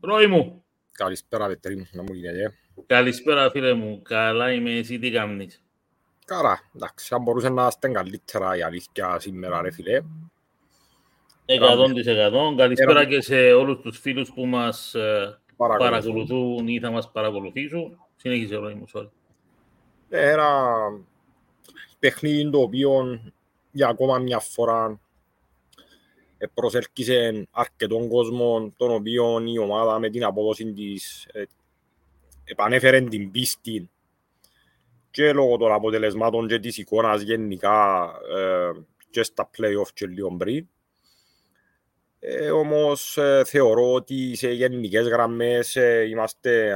Ρόι μου. Καλησπέρα, Πετρή μου, να μου γίνεται. Καλησπέρα, φίλε μου. Καλά είμαι, εσύ τι κάνεις? Καλά, εντάξει, αν μπορούσε να είστε καλύτερα η αλήθεια σήμερα, ρε φίλε. 100%. Καλησπέρα και σε όλους τους φίλους που μας παρακολουθούν ή θα μας παρακολουθήσουν. Συνέχισε, Ρόι μου, sorry. Ένα παιχνίδι το οποίο για ακόμα μια φορά προσέλκυσε αρκετών κόσμων, τον οποίο η ομάδα με την απόδοση της επανέφερε την πίστη και λόγω των αποτελεσμάτων και της εικόνας γενικά και στα play-off και λίγο πριν. Όμως θεωρώ ότι σε γενικές γραμμές είμαστε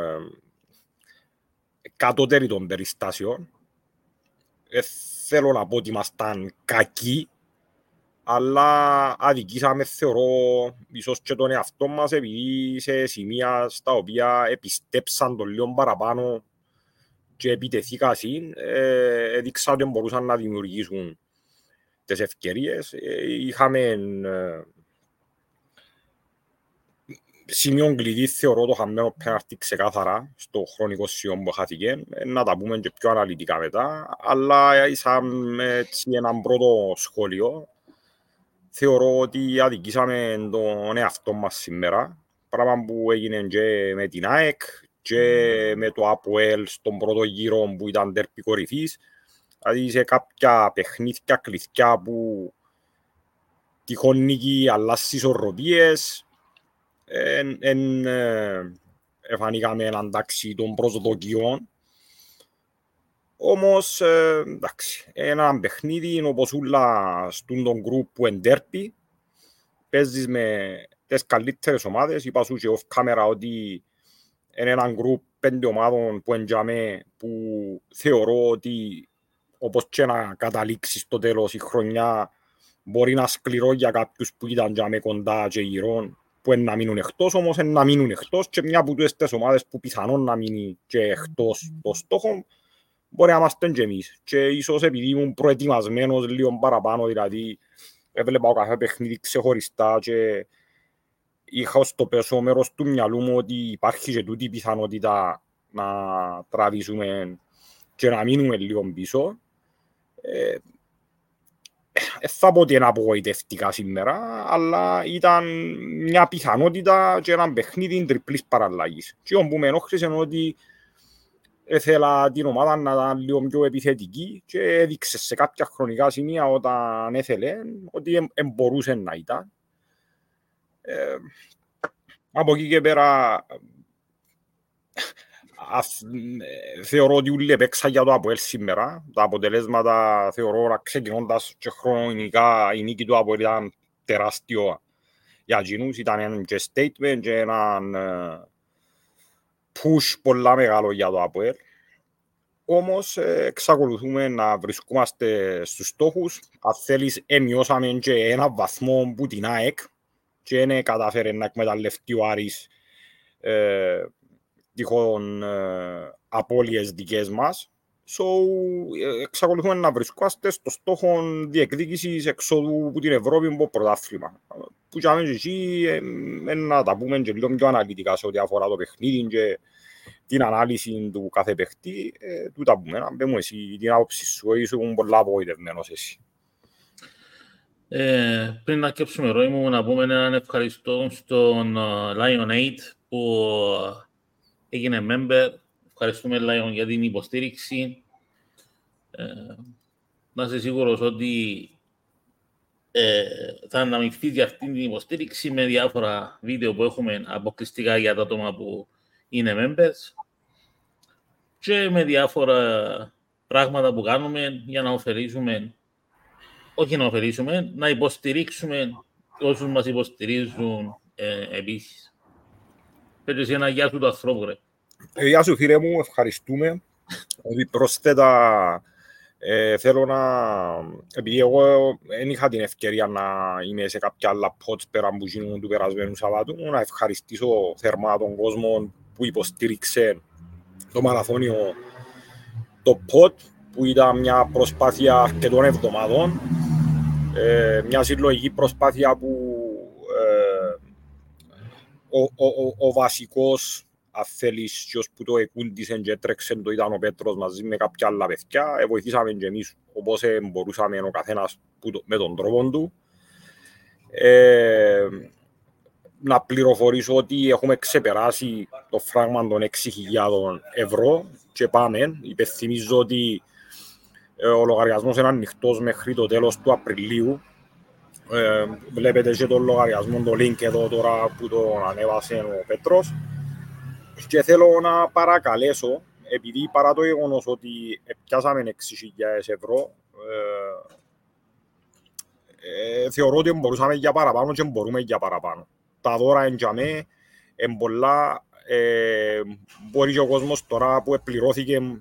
κατώτεροι των περιστάσεων. Θέλω να πω ότι ήμασταν κακοί, αλλά αδικήσαμε, θεωρώ, ίσως και τον εαυτό μας, επειδή σε σημεία στα οποία επιστέψαν τον λίγο παραπάνω και επιτεθήκασαν, έδειξαν ότι μπορούσαν να δημιουργήσουν τις ευκαιρίες. Είχαμε σημείο κλειδί, θεωρώ, το χαμένο πέναρτι ξεκάθαρα στο χρονικό σημείο που χάθηκε. Να τα πούμε και πιο αναλυτικά μετά, αλλά είσαμε έναν πρώτο σχόλιο. Θεωρώ ότι αδικήσαμε τον εαυτό μας σήμερα, πράγμα που έγινε και με την ΑΕΚ και με το ΑΠΟΕΛ στον πρώτο γύρο που ήταν τέρπι κορυφής. Δηλαδή σε κάποια παιχνίδια κλειδιά που τυχόν νίκη αλλάσεις ισορροπίες, εφανήκαμε έναν τάξη των προσδοκιών. Όμως, εντάξει, ένα παιχνίδι όπως ούλα στον τον γκρουπ που εντέρπει, παίζεις με τις καλύτερες ομάδες. Είπα σου και off camera ότι είναι έναν γκρουπ 5 ομάδων που εντιαμε, που θεωρώ ότι όπως και να καταλήξει στο τέλος η χρονιά μπορεί να σκληρώ για κάποιους που ήταν εντιαμε κοντά και γύρω, που να μείνουν εκτός, όμως να μείνουν εκτός και μια από τις ομάδες που πιθανόν να μείνει και εκτός των στόχων μπορεί να είμαστε και εμείς. Και ίσως επειδή ήμουν προετοιμασμένος λίγο παραπάνω, δηλαδή έβλεπα ο κάθε παιχνίδι ξεχωριστά και είχα στο πέσο μέρος του μυαλού μου ότι υπάρχει και τούτη πιθανότητα να τραβήσουμε και να μείνουμε λίγο πίσω. Θα πω ότι είναι απογοητευτικά σήμερα, αλλά ήταν μια πιθανότητα και ένα παιχνίδι τριπλής παραλλαγής. Και όπου με ενόχλησε είναι ότι ήθελα την ομάδα να ήταν λίγο πιο επιθετική και έδειξε σε κάποια χρονικά σημεία όταν ήθελε ότι μπορούσε να ήταν. Από εκεί και πέρα θεωρώ ότι όλοι έπαιξαν για το ΑΠΟΕΛ σήμερα. Τα αποτελέσματα θεωρώ ξεκινώντας και χρονικά η νίκη του ΑΠΟΕΛ ήταν τεράστιο για εκείνους. Ήταν ένα και statement και έναν push πολλά μεγάλο για το ΑΠΟΕΛ. Όμως εξακολουθούμε να βρισκόμαστε στους στόχους. Αν θέλεις, μειώσαμε και ένα βαθμό που την ΑΕΚ και δεν κατάφερε να εκμεταλλευτεί ο Άρης τυχόν απώλειες δικές μας. Εξακολουθούμε να βρισκόμαστε στο στόχο διεκδίκησης εξόδου από την Ευρώπη από πρωτάθλημα. Που και εκεί να τα πούμε και λίγο πιο αναλυτικά σε ό,τι αφορά το παιχνίδι και την ανάλυση του κάθε παιχτή, του τα πούμε. Να μπαίνουμε εσύ την άποψη σου, ήσουν πολλά απογοητευμένος εσύ. Πριν να κέψουμε, Ρόι μου, να πούμε έναν ευχαριστώ στον Lion8 που έγινε member. Ευχαριστούμε, Lion, για την υποστήριξη. Να είσαι σίγουρος ότι θα αναμειχθεί για αυτήν την υποστήριξη με διάφορα βίντεο που έχουμε αποκλειστικά για τα άτομα που είναι members και με διάφορα πράγματα που κάνουμε για να ωφελήσουμε, όχι να ωφελήσουμε, να υποστηρίξουμε όσους μας υποστηρίζουν επίσης. Πέτω εσύ ένα γεια σου του ανθρώπου, ρε. Γεια σου, φίλε μου, ευχαριστούμε. Πρόσθετα, θέλω να... Επειδή εγώ δεν είχα την ευκαιρία να είμαι σε κάποια άλλα pods πέρα που γίνουν του περασμένου Σαββάτου, να ευχαριστήσω θερμά τον κόσμο που υποστήριξε το μαραθώνιο, το pod, που ήταν μια προσπάθεια αρκετών εβδομάδων, μια συλλογική προσπάθεια που ο βασικός, αν θέλεις, ποιος που το εκούντισε και έτρεξε το ήταν ο Πέτρος μαζί με κάποια άλλα παιδιά. Βοηθήσαμε και εμείς όπως μπορούσαμε ο καθένας με τον τρόπο του. Να πληροφορήσω ότι έχουμε ξεπεράσει το φράγμα των 6.000 ευρώ και πάμε. Υπενθυμίζω ότι ο λογαριασμός είναι ανοιχτός μέχρι το τέλος του Απριλίου. Βλέπετε και τον λογαριασμό, το link εδώ τώρα που τον ανέβασε ο Πέτρος. Και θέλω να παρακαλέσω, επειδή παρά το γεγονός ότι πιάσαμε 6.000 ευρώ, θεωρώ ότι μπορούσαμε για παραπάνω και μπορούμε για παραπάνω. Τα δώρα εντιαμέ, πολλά, μπορεί και ο κόσμος τώρα που επληρώθηκε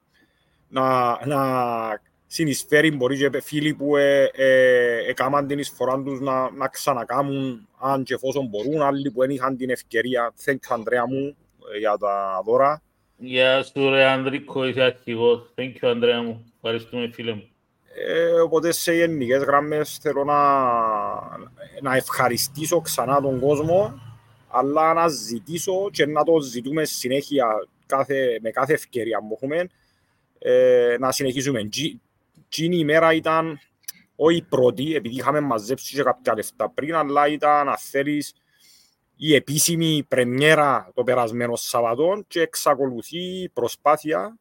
να συνεισφέρει, μπορεί και φίλοι που έκαναν την εισφορά τους να ξανακάμουν αν και εφόσον μπορούν, άλλοι που δεν είχαν την ευκαιρία. Thank you, Ανδρέα μου, για τα δώρα. Γεια σου ρε Ανδρίκο, είσαι αρχηγός. Thank you, Ανδρέα μου. Ευχαριστούμε φίλε μου. Οπότε σε γενικές γραμμές θέλω να ευχαριστήσω ξανά τον κόσμο, αλλά να ζητήσω και να το ζητούμε συνέχεια με κάθε ευκαιρία που έχουμε, να συνεχίσουμε. Εκείνη η μέρα ήταν όχι η πρώτη, επειδή είχαμε μαζέψει και κάποια λεφτά πριν, αλλά ήταν, αν θέλεις, η επίσημη πρεμιέρα το περασμένο Σαββατό και εξακολουθεί η προσπάθεια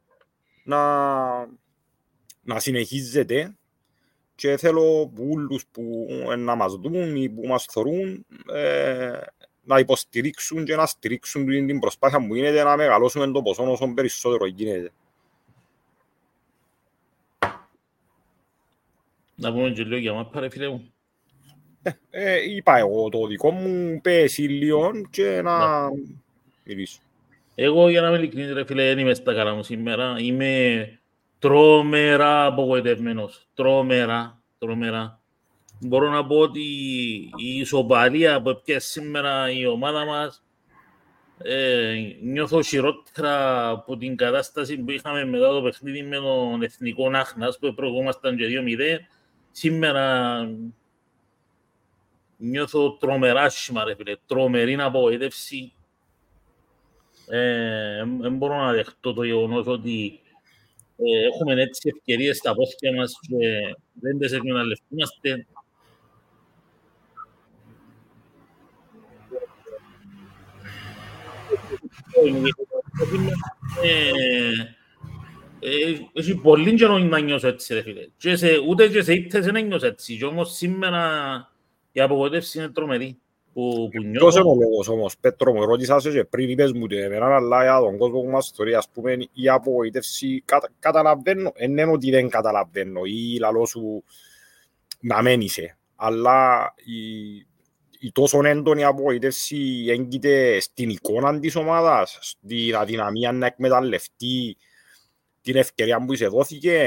να συνεχίζεται και θέλω όλους που να μας δουν ή που μας θωρούν να υποστηρίξουν και να στηρίξουν την προσπάθεια που γίνεται να μεγαλώσουμε το ποσό όσο περισσότερο γίνεται. Να πούμε και λίγο για μάπα ρε φίλε μου. Είπα εγώ το δικό μου, πέσει λίγο και να μιλήσω. Εγώ για να είμαι ειλικρινής ρε φίλε, δεν είμαι στα καλά μου σήμερα. Είμαι τρομερά απογοητευμένος. Τρομερά. Μπορώ να πω ότι η ισοπαλία που έπιασε σήμερα η ομάδα μας, νιώθω χειρότερα από την κατάσταση που είχαμε μετά το παιχνίδι με τον Εθνικό Άχνας που προηγούμασταν και 2-0. Σήμερα νιώθω τρομερά σχήμα ρε φίλε, τρομερή απογοήτευση. Δεν μπορώ να δεχτώ το γεγονός ότι έχουμε έτσι ευκαιρίες στα πόθηκια μας και δεν τις εκμεταλλευτούμαστε. Έχει πολύ καιρό να νιώσω έτσι ρε φίλε. Ούτε και σε ήττες δεν νιώσω έτσι. Και όμως σήμερα η απογοήτευση είναι τρομερή. Ποιος είναι ο λόγος όμως, Πέτρο μου, ρώτησα σε και πριν είπες μου εμένα, αλλά για τον κόσμο που μας θεωρεί, ας πούμε, η απογοήτευση καταλαβαίνω, εν είναι ότι δεν καταλαβαίνω ή λαλό σου να μένεις, αλλά η τόσο έντονη απογοήτευση έγκυται στην εικόνα της ομάδας, στην αδυναμία να εκμεταλλευτεί την ευκαιρία που είσαι δόθηκε,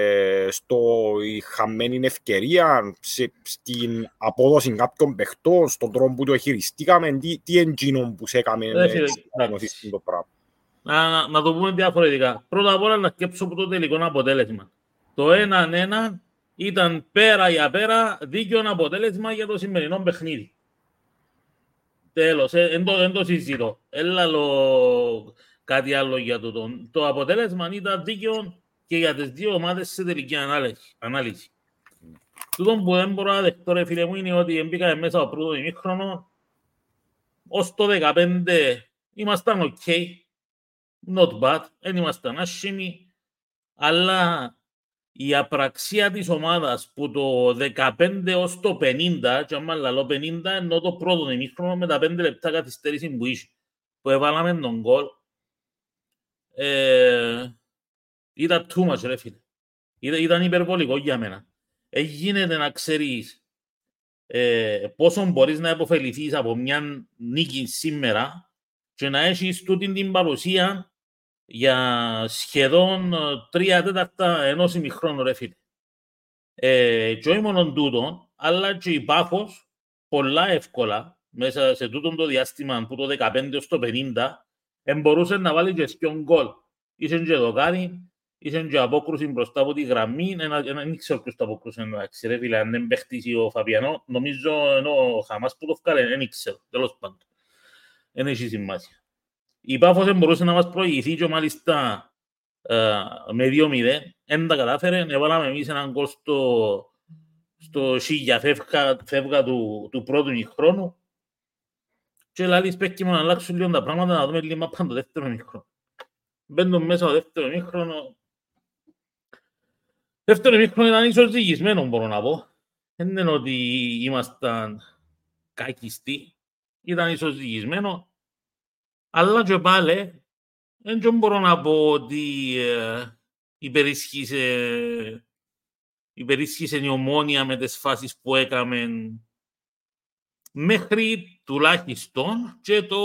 η χαμένη ευκαιρία, στην απόδοση κάποιων παιχτών, στον τρόπο που το χειριστήκαμε, τι εντζήνων που σε έκαμε το πράγμα. Να το πούμε διαφορετικά. Πρώτα απ' όλα να σκέψω από το τελικό αποτέλεσμα. Το 1-1 ήταν πέρα για πέρα δίκαιο αποτέλεσμα για το σημερινό παιχνίδι. Τέλος, δεν το συζητώ. Κάτι άλλο για το αποτέλεσμα ήταν δίκαιο και για τις δύο ομάδες σε τελική ανάλυση. Τούτο που δεν μπορώ να δεχτώ ρε φίλε μου είναι ότι μπήκαμε μέσα από πρώτο ημίχρονο ως το 15 ήμασταν ok, not bad, δεν ήμασταν άσχημοι, αλλά η απραξία της ομάδας που το 15 ως το 50, και άμα λαλώ 50 ενώ το πρώτο ημίχρονο με τα 5 λεπτά καθυστέρηση που είχε, που έβαλαμε τον γκολ, ήταν too much ρε φίλε. Ήταν υπερβολικό για μένα. Γίνεται να ξέρεις πόσο μπορείς να υποφεληθείς από μια νίκη σήμερα και να έχεις τούτη την παρουσία για σχεδόν 3/4 ενός ημιχρόνου ρε φίλε. Και όχι μόνο τούτο, αλλά και η Πάφος πολλά εύκολα μέσα σε τούτο το διάστημα που το 15 ως το 50 μπορούσε να βάλει και σκιόν γκολ. Είσαι και δοκάρι, είσαι και απόκρουση μπροστά από τη γραμμή. Δεν ξέρω ποιος το απόκρουσε εντάξει ρε φίλε, αν δεν παίχτησε ο Φαπιανό, νομίζω ενώ ο Χαμάς που το βγάλε, δεν ξέρω, τέλος πάντων. δεν έχει σημασία. Η Πάφος μπορούσε να μας προηγηθεί και μάλιστα με 2-0, δεν τα κατάφερε, έβαλαμε εμείς έναν γκολ στο σίγια φεύγα του πρώτου ημιχρόνου και λάλης παίκει μου να αλλάξουν λίγο τα πράγματα, να δούμε λίγο μάπαν το δεύτερο ημιχρόνο. Μπαίνουν μέσα το δεύτερο ημιχρόνο. Δεύτερο ημιχρόνο ήταν ίσως ζυγισμένο, μπορώ να πω. Δεν είναι ότι ήμασταν κακιστοί, ήταν ίσως ζυγισμένο, αλλά και πάλι δεν μπορώ να πω ότι υπερίσχυσε η Ομόνοια με τις φάσεις που έκαμε μέχρι τουλάχιστον και το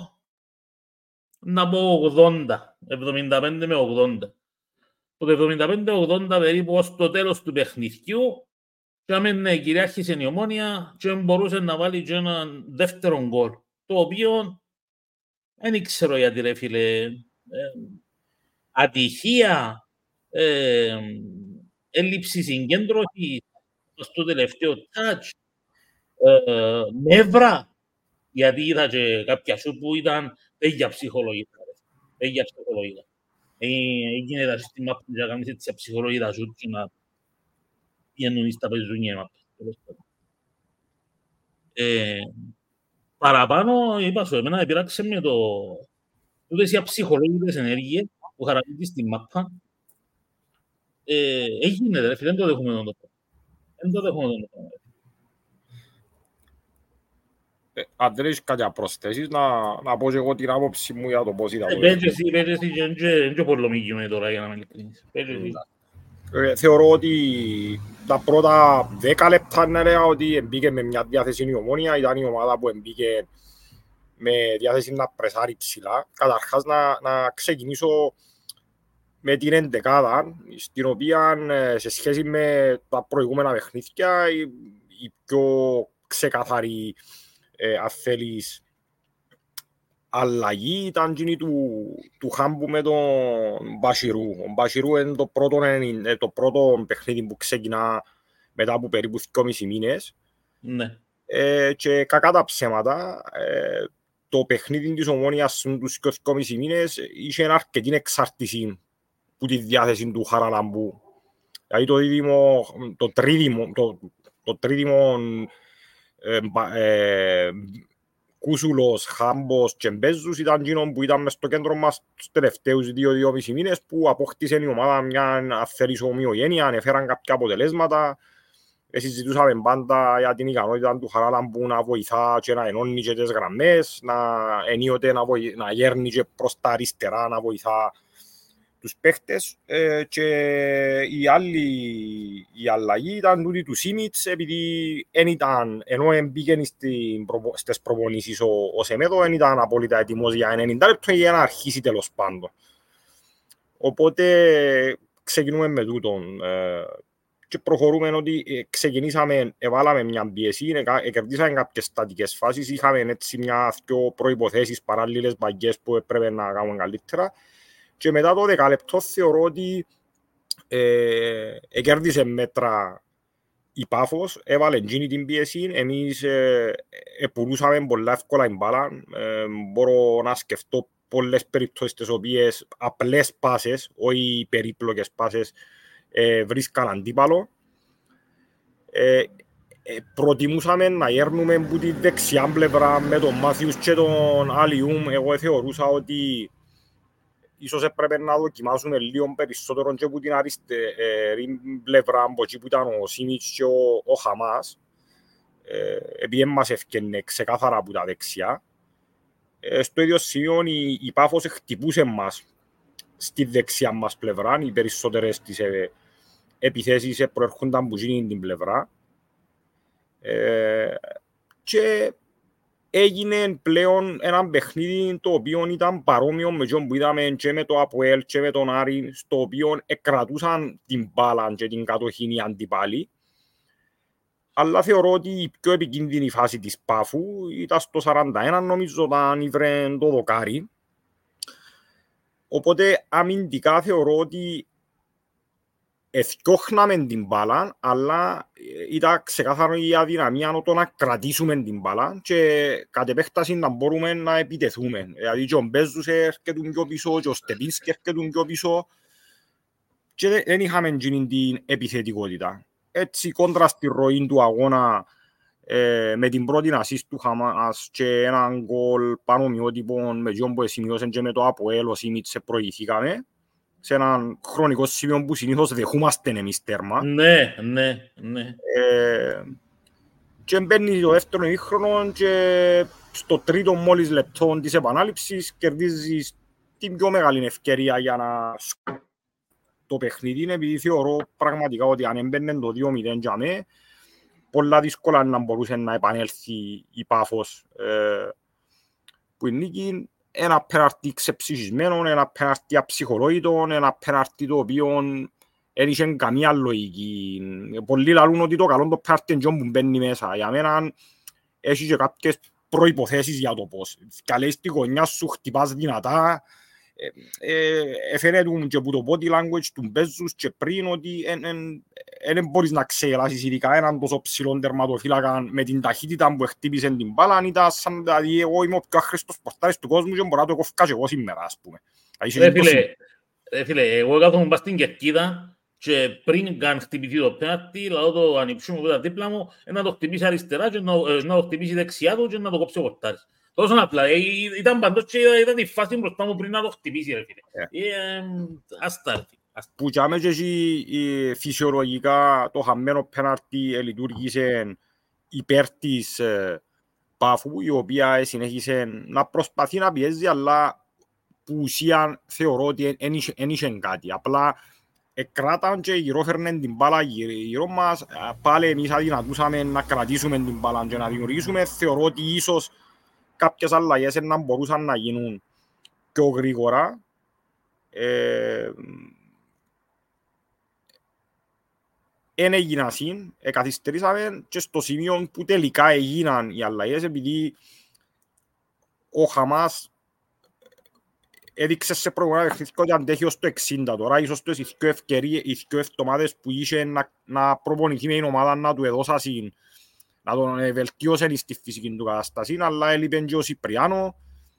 να πω 75 με 80. Το 75-80 περίπου ως το τέλος του παιχνιδιού και κυριάρχησε η Ομόνοια και μπορούσε να βάλει και έναν δεύτερο γκολ, το οποίο δεν ξέρω γιατί ρε φίλε, ατυχία, έλλειψη συγκέντρωσης στο τελευταίο touch, νεύρα, γιατί είδα και κάποια σου που ήταν για ψυχολογικά. Έγινε τα σύστημα που θα κάνεις έτσι ψυχολογικά σου και να πιένουν στα πεζούνια. Παραπάνω, είπα σου, εμένα επειράξε με τούτες οι αψυχολόγητες ενέργειες που χαρακτηρίζεις στην μάπα. Έγινε, ρε φίλε, δεν το δέχομαι τον τόπο. Αν δεν έχεις κάτι να προσθέσεις, να πω και εγώ την άποψη μου για το πώς είδα. Πες εσύ, και πολλομίγιουμε τώρα για να με ειλικρινείς. Θεωρώ ότι τα πρώτα 10 λεπτά να λέω ότι μπήκε με μια διάθεση η Ομόνοια, ήταν η ομάδα που μπήκε με διάθεση να πρεσάρει ψηλά. Καταρχάς να ξεκινήσω με την εντεκάδα, στην οποία σε σχέση με τα προηγούμενα παιχνίδια η πιο ξεκαθαρή, αν θέλεις, αλλαγή ήταν εκείνη του Χάμπου με τον Μπασιρού. Ο Μπασιρού είναι το πρώτο παιχνίδι που ξεκινά μετά από περίπου 2,5 μήνες. Ναι. Και κακά τα ψέματα, το παιχνίδι της Ομόνοιας στους 2,5 μήνες είχε αρκετή εξάρτηση που τη διάθεση του Χαραλαμπού. Δηλαδή το τρίδημο Κούσουλος, Χάμπος και Μπέζους ήταν εκείνο που ήταν μες στο κέντρο μας τους τελευταίους 2-2,5 μήνες που απόκτησε η ομάδα μια αφαίρεση ομοιογένεια, ανέφεραν κάποια αποτελέσματα. Συζητούσαμε πάντα για την ικανότητα του Χαράλαμπου να βοηθά και να ενώνει και τις γραμμές, ενίοτε να γέρνει και προς τα αριστερά να βοηθά τους παίχτες. Και η αλλαγή ήταν τούτη του Σίμιτς, επειδή ενώ μπήκε στις προπονήσεις ο Σεμέδο, δεν ήταν απόλυτα έτοιμος για 90 λεπτό για να αρχίσει τέλος πάντων. Οπότε ξεκινούμε με τούτον. Και προχωρούμε ότι ξεκινήσαμε, εβάλαμε μια πίεση, κερδίσαμε κάποιες στατικές φάσεις, είχαμε έτσι μια-δυο προϋποθέσεις, παράλληλες μπαγκές που έπρεπε να κάνουμε καλύτερα. Και μετά το 10 λεπτό θεωρώ ότι κέρδισε μέτρα η Πάφος, έβαλε εκείνη την πίεση, εμείς πουλούσαμε πολλά εύκολα η μπάλα. Μπορώ να σκεφτώ πολλές περιπτώσεις τις οποίες απλές πάσες, όχι περίπλοκες πάσες, βρίσκαν αντίπαλο. Προτιμούσαμε να γέρνουμε από τη δεξιά πλευρά με τον Μάθιους και τον Αλιούμ. Εγώ θεωρούσα ότι ίσως έπρεπε να δοκιμάσουμε λίγο περισσότερο και από την αριστερή πλευρά από εκεί που ήταν ο Σίμιτς και ο Χαμάς, επειδή μας ευκαινε ξεκάθαρα από τα δεξιά. Στο ίδιο σημείο η Πάφος χτυπούσε μας στη δεξιά μας πλευρά, οι περισσότερες τις επιθέσεις προέρχονταν από την πλευρά. Και έγινε πλέον ένα παιχνίδι το οποίο ήταν παρόμοιο με αυτό που είδαμε και με το ΑΠΟΕΛ και με τον Άρη, στο οποίο εκρατούσαν την μπάλα και την κατοχή οι αντιπάλοι. Αλλά θεωρώ ότι η πιο επικίνδυνη φάση της Πάφου ήταν στο 41, νομίζω, όταν ήβρε το δοκάρι. Οπότε αμυντικά θεωρώ ότι εθιώχναμε την μπάλα, αλλά ήταν ξεκάθαρο η αδυναμία το να κρατήσουμε την μπάλα και κατ' επέκταση να μπορούμε να επιτεθούμε. Δηλαδή και ο Μπέζους έρχεται πιο πίσω και ο Στεπίνσκι έρχεται πιο πίσω και δεν είχαμε την επιθετικότητα. Έτσι, κόντρα στη ροή του αγώνα, με την πρώτη ασίστ του Χαμάς και έναν γκολ πάνω ομοιότυπο με τον που σημειώσαν και με το ΑΠΟΕΛ ο Σίμιτσε προηγηθήκαμε σε έναν χρονικό σημείο που συνήθως δεχούμαστε εμείς τέρμα. Ναι. Και μπαίνει το δεύτερο ημίχρονο και στο τρίτο μόλις λεπτό της επανάληψης κερδίζεις την πιο μεγάλη ευκαιρία για να το παιχνίδι, επειδή θεωρώ πραγματικά ότι αν έμπαινε το 2-0 για μέ, πολλά δύσκολα να μπορούσε να επανέλθει η Πάφος που η νίκη. Ένα πέναρτι ξεψυχισμένο, ένα πέναρτι αψυχολόγητο, ένα πέναρτι το οποίο δεν είχε καμία λογική. Πολλοί λαλούν ότι το καλό το πέναρτι είναι που μπαίνει μέσα. Για μένα έχει και κάποιες προϋποθέσεις για το πώς. Καλείς στη γωνιά σου, χτυπάς δυνατά. Φαίνεται και από το body language του Μπέζους και πριν ότι δεν μπορείς να ξεγελάσεις ειδικά έναν τόσο ψηλό τερματοφύλακα με την ταχύτητα που χτύπησε την μπάλα. Ήταν σαν δηλαδή εγώ είμαι ο πιο άχρηστος πορτάρης του κόσμου και μπορώ να το κόφκα και εγώ σήμερα, ας πούμε. Φίλε, εγώ κάθομαι πας στην κερκίδα και πριν καν χτυπηθεί το πέναρτι, λαό το ανυψούμε από τα δίπλα μου, να το χτυπήσει αριστερά και να το χτυπήσει δεξιά του και να το κόψει ο πορτάρης. Τόσο απλά, ήταν παντός και ήταν η φάση μπροστά μου πριν να το χτυπήσει, ρε φίλε. Αστάρτη. Που και άμεσα και φυσιολογικά το χαμένο πέναρτι λειτουργήσε υπέρ της Πάφου, η οποία συνέχισε να προσπαθεί να πιέζει, αλλά που ουσία θεωρώ ότι δεν είχε κάτι. Απλά εκράταν και γυρόφερνε την μπάλα γύρω μας, πάλι εμείς αδυνατούσαμε να κρατήσουμε την μπάλα και να δημιουργήσουμε. Θεωρώ ότι ίσως κάποιες αλλαγές να μπορούσαν να γίνουν πιο γρήγορα. Εν έγιναν σύν, καθυστερήσαμε και στο σημείο που τελικά έγιναν οι αλλαγές, επειδή ο Χαμάς έδειξε σε προηγούμενα παιχνίδια ότι αντέχει ως το 60. Τώρα ίσως οι δύο εβδομάδες που είχε να προπονηθεί με την ομάδα να του έδωσαν, να τον βελτιώσουν στη φυσική του κατάσταση, αλλά έλειπε και ο Σιπριάνο,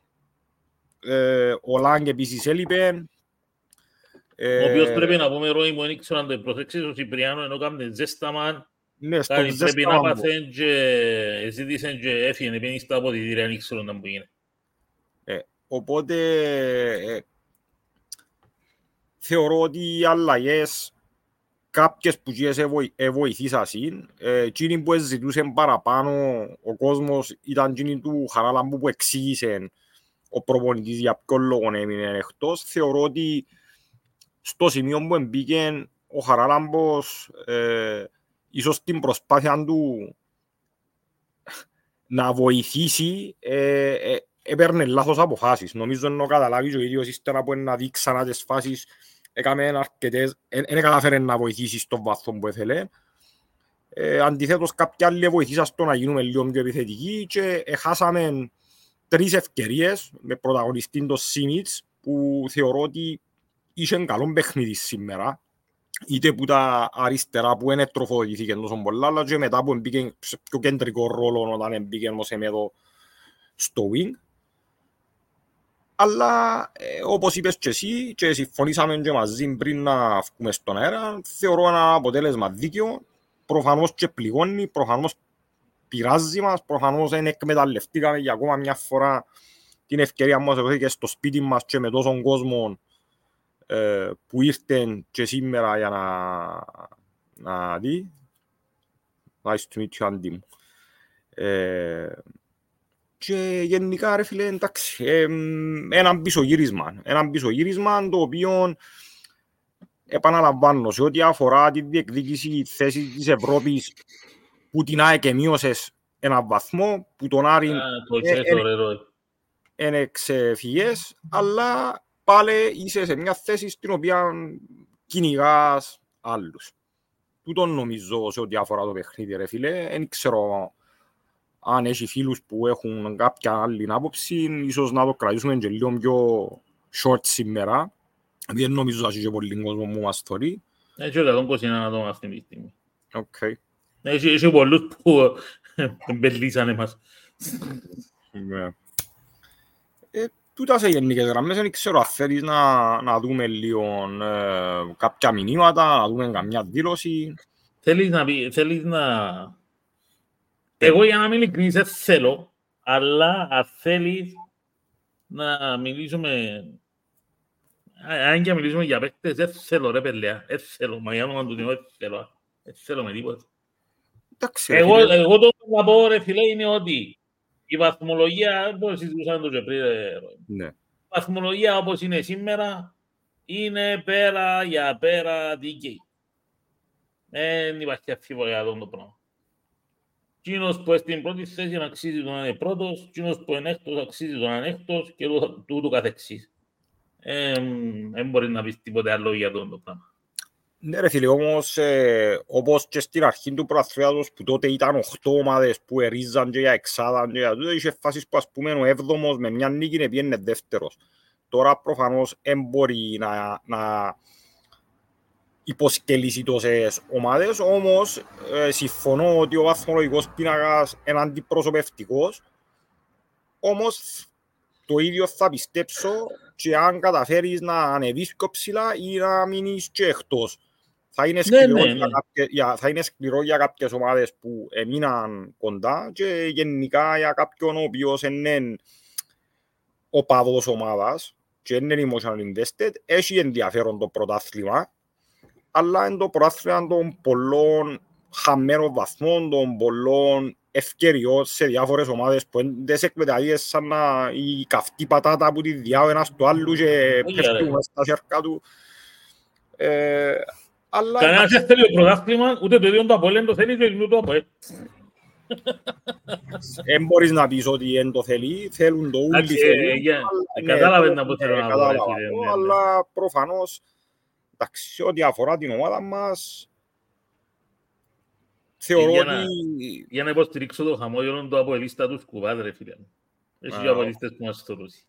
ο Λάγκ επίσης έλειπε. Ο οποίος πρέπει να πούμε, Ρόι μου, δεν ξέρω αν το προσέξεις, ο Σιπριάνο ενώ κάνετε ζέσταμαν, πρέπει να πάθεν και ζήτησαν και έφυγαν, επειδή στα αποδητήρια, δεν ξέρω να μου γίνει. Οπότε θεωρώ ότι οι αλλαγές κάποιες που βοηθήσασαν, εκείνοι που ζητούσαν παραπάνω ο κόσμος ήταν εκείνοι του Χαράλαμπου που εξήγησε ο προπονητής για ποιον λόγο έμεινε εκτός. Θεωρώ ότι στο σημείο που μπήκε ο Χαράλαμπος, ίσως την προσπάθεια του να βοηθήσει, έπαιρνε λάθος αποφάσεις. Νομίζω να καταλάβει ο ίδιος ύστερα που να δει ξανά τις φάσεις, έκαμε αρκετές, δεν κατάφερε να βοηθήσει στον βαθμό που ήθελε. Αντιθέτως, κάποιοι άλλοι βοηθήσαν στο να γίνουμε λίγο πιο επιθετικοί και χάσαμε 3 ευκαιρίες με πρωταγωνιστή τον Σίμιτς, που θεωρώ ότι είχε καλό παιχνίδι σήμερα, είτε που τα αριστερά που δεν τροφοδοτηθήκε τόσο πολλά, αλλά και μετά που μπήκε σε πιο κεντρικό ρόλο όταν μπήκε ο Σεμέδο στο wing. Αλλά όπως είπες και εσύ και συμφωνήσαμε και μαζί πριν να βγούμε στον αέρα, θεωρώ ένα αποτέλεσμα δίκαιο. Προφανώς και πληγώνει, προφανώς πειράζει μας, προφανώς δεν εκμεταλλευτήκαμε για ακόμα μια φορά την ευκαιρία μας και στο σπίτι μας και με τόσον κόσμο που ήρθαν και σήμερα για να δει. Nice to meet you, Andy μου. Και γενικά, ρε φίλε, εντάξει, έναν πισωγύρισμα το οποίο επαναλαμβάνω σε ό,τι αφορά τη διεκδίκηση θέση της Ευρώπης που την ΑΕΚ μείωσες έναν βαθμό, που τον Άρη είναι εξεφυγές, αλλά πάλι είσαι σε μια θέση στην οποία κυνηγάς άλλους. Τούτον νομίζω σε ό,τι αφορά το παιχνίδι, ρε φίλε. Δεν ξέρω αν έχει φίλους που έχουν κάποια άλλη άποψη, ίσως να το κρατήσουμε και λίγο πιο short σήμερα. Δεν νομίζω ότι έχει και πολύ κόσμο που μας θωρεί. Έχει 121 άτομα αυτή τη στιγμή. Okay. Έχει πολλούς που εμπελίσανε μας. Τούτα σε γενικές γραμμές, δεν ξέρω αν θέλεις να δούμε λίγο κάποια μηνύματα, να δούμε καμιά δήλωση. Θέλεις να... Εγώ για να μην ειλικρινής δεν θέλω, αλλά αν θέλεις να μιλήσουμε... Αν και μιλήσουμε για παίκτες, δεν θέλω ρε παιδιά, δεν θέλω, μα για όνομα του Θεού δεν θέλω με τίποτα. Εγώ το που θα πω ρε φίλε είναι ότι η βαθμολογία, όπως συζητούσαμε το και πριν, η βαθμολογία όπως είναι σήμερα είναι πέρα για πέρα δίκαιη. Δεν υπάρχει αφιβολία για αυτό το πράγμα. Εκείνος που είναι στην πρώτη θέση αξίζει τον να είναι πρώτος, εκείνος που είναι έκτος αξίζει τον να είναι έκτος και τούτο καθεξής. Δεν μπορεί να πεις τίποτε άλλο για αυτό το πράγμα. Ναι ρε φίλε, όμως όπως και στην αρχή του προαθλήματος που τότε ήταν 8 ομάδες που ερίζαν και για εξάδαν και για τούτο, είχε φάσεις που ας πούμε ο 7ος με μια νίκη πήγαινε δεύτερος. Τώρα προφανώς δεν μπορεί να υποσκελίσει τόσες ομάδες, όμως συμφωνώ ότι ο βαθμολογικός πίνακας είναι αντιπροσωπευτικός, όμως το ίδιο θα πιστέψω και αν καταφέρεις να ανεβείς πιο ψηλά ή να μείνεις και εκτός. Θα είναι σκληρό για κάποιες ομάδες που έμειναν κοντά και γενικά για κάποιον ο οποίος είναι οπαδός ομάδας και είναι emotional invested, έχει ενδιαφέρον το πρωτάθλημα, αλλά είναι το πρωτάθλημα των πολλών χαμένων βαθμών, των πολλών ευκαιριών σε διάφορες ομάδες που δεν σε εκμεταλλείες σαν η καυτή πατάτα που τη διάω ένας του άλλου και πέφτουν στα σέρκα του. Κανένας δεν θέλει το πρωτάθλημα, ούτε το ίδιο το ΑΠΟΕΛ δεν το θέλει και το ΑΠΟΕΛ. Δεν μπορείς να πεις ότι δεν το θέλει, θέλουν το ούλοι θέλουν. Κατάλαβες να πω θέλω να πω. Αλλά προφανώς, εντάξει, ό,τι αφορά την ομάδα μας, θεωρώ ότι... Για να υποστηρίξω το χαμόγελο του ΑΠΟΕΛίστα του σκουβάδ, ρε φίλε. Έχει και ΑΠΟΕΛίστες που μας θωρούσει.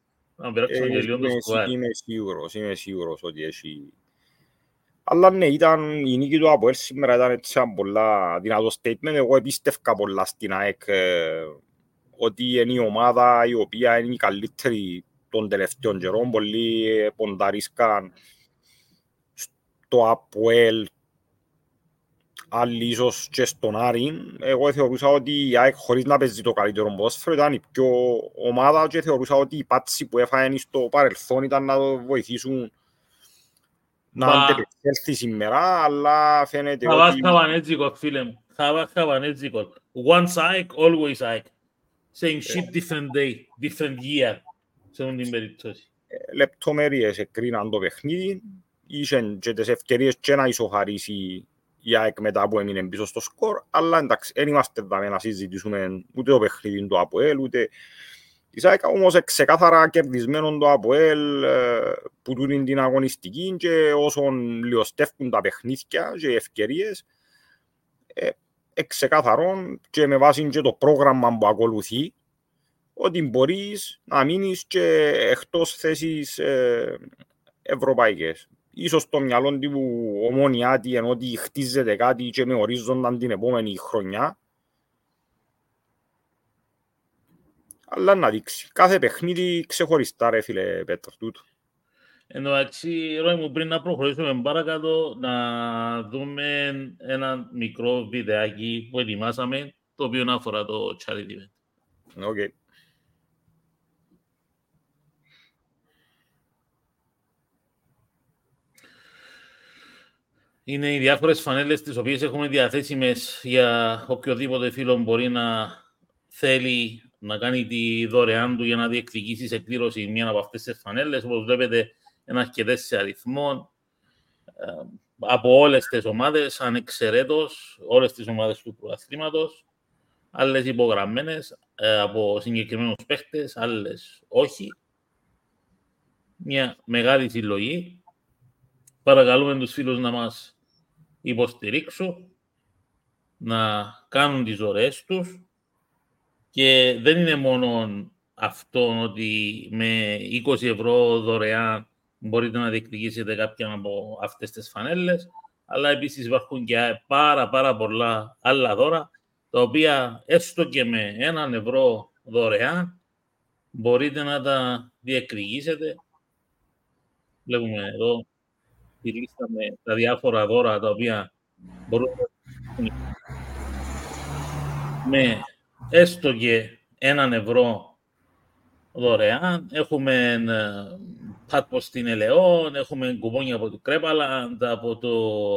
Είμαι σίγουρος ότι έχει... Αλλά ναι, η νίκη του ΑΠΟΕΛ σήμερα ήταν έτσι ένα πολλά δυνατό statement. Εγώ επίστευκα πολλά στην ΑΕΚ ότι είναι η ομάδα η οποία είναι η καλύτερη των τελευταίων καιρών. Πολλοί πονταρίσκαν στο ΑΠΟΕΛ, άλλοι ίσως και στον Άρη. Εγώ θεωρούσα ότι η ΑΕΚ χωρίς να παίζει το καλύτερο ποδόσφαιρο ήταν η πιο ομάδα και θεωρούσα ότι οι πάτσοι που έφαγαν στο παρελθόν ήταν να το βοηθήσουν να αντεπεξέλθει σήμερα, αλλά φαίνεται ότι... Θα βάζει χαβανέτζικο, φίλε μου. Θα βάζει χαβανέτζικο. Once ΑΕΚ, always ΑΕΚ. Same shit, different day, different year. Σε αυτήν την περίπτωση. Λεπτομέρειες εκκρίναν το παιχνίδι. Είχαν και τις ευκαιρίες και να ισοχαρίσει η ΑΕΚ μετά που έμεινε πίσω στο σκορ, αλλά εντάξει, δεν είμαστε εδώ να συζητήσουμε ούτε το παιχνίδι του ΑΠΟΕΛ, ούτε... Η ΑΕΚ όμως ξεκάθαρα κερδισμένο το ΑΠΟΕΛ που τούτην την αγωνιστική και όσον λιωστεύκουν τα παιχνίδια και οι ευκαιρίες ξεκάθαρον και με βάση και το πρόγραμμα που ακολουθεί ότι μπορείς να μείνεις και εκτός θέσεις ευρωπαϊκές. Ίσως το μυαλό του Ομόνιάτη ενώ ότι χτίζεται κάτι και με ορίζονταν την επόμενη χρονιά. Αλλά να δείξει. Κάθε παιχνίδι ξεχωριστά ρε φίλε Πέτρο τούτο. Εντάξει, Ρώη μου, πριν να προχωρήσουμε παρακάτω, να δούμε ένα μικρό βιντεάκι που ετοιμάσαμε, το οποίο αφορά το charity event. Okay. Είναι οι διάφορες φανέλες τις οποίες έχουμε διαθέσιμες για οποιοδήποτε φίλο μπορεί να θέλει να κάνει τη δωρεάν του για να διεκδικήσει σε κλήρωση μία από αυτές τις φανέλες. Όπως βλέπετε, είναι αρκετές σε αριθμό από όλες τις ομάδες, ανεξαιρέτως όλες τις ομάδες του πρωταθλήματος, άλλες υπογραμμένες από συγκεκριμένους παίχτες, άλλες όχι. Μια μεγάλη συλλογή. Παρακαλούμε τους φίλους να μας υποστηρίξουν, να κάνουν τις ωραίες τους και δεν είναι μόνο αυτό ότι με 20 ευρώ δωρεάν μπορείτε να διεκδικήσετε κάποια από αυτές τις φανέλες, αλλά επίσης υπάρχουν και πάρα πολλά άλλα δώρα, τα οποία έστω και με €1 δωρεάν μπορείτε να τα διεκδικήσετε. Βλέπουμε εδώ τη λίστα με τα διάφορα δώρα τα οποία μπορούν με έστω και €1 δωρεάν. Έχουμε πάτπο στην Ελαιόν, έχουμε κουπόνια από το Κρέπαλαντ, από το...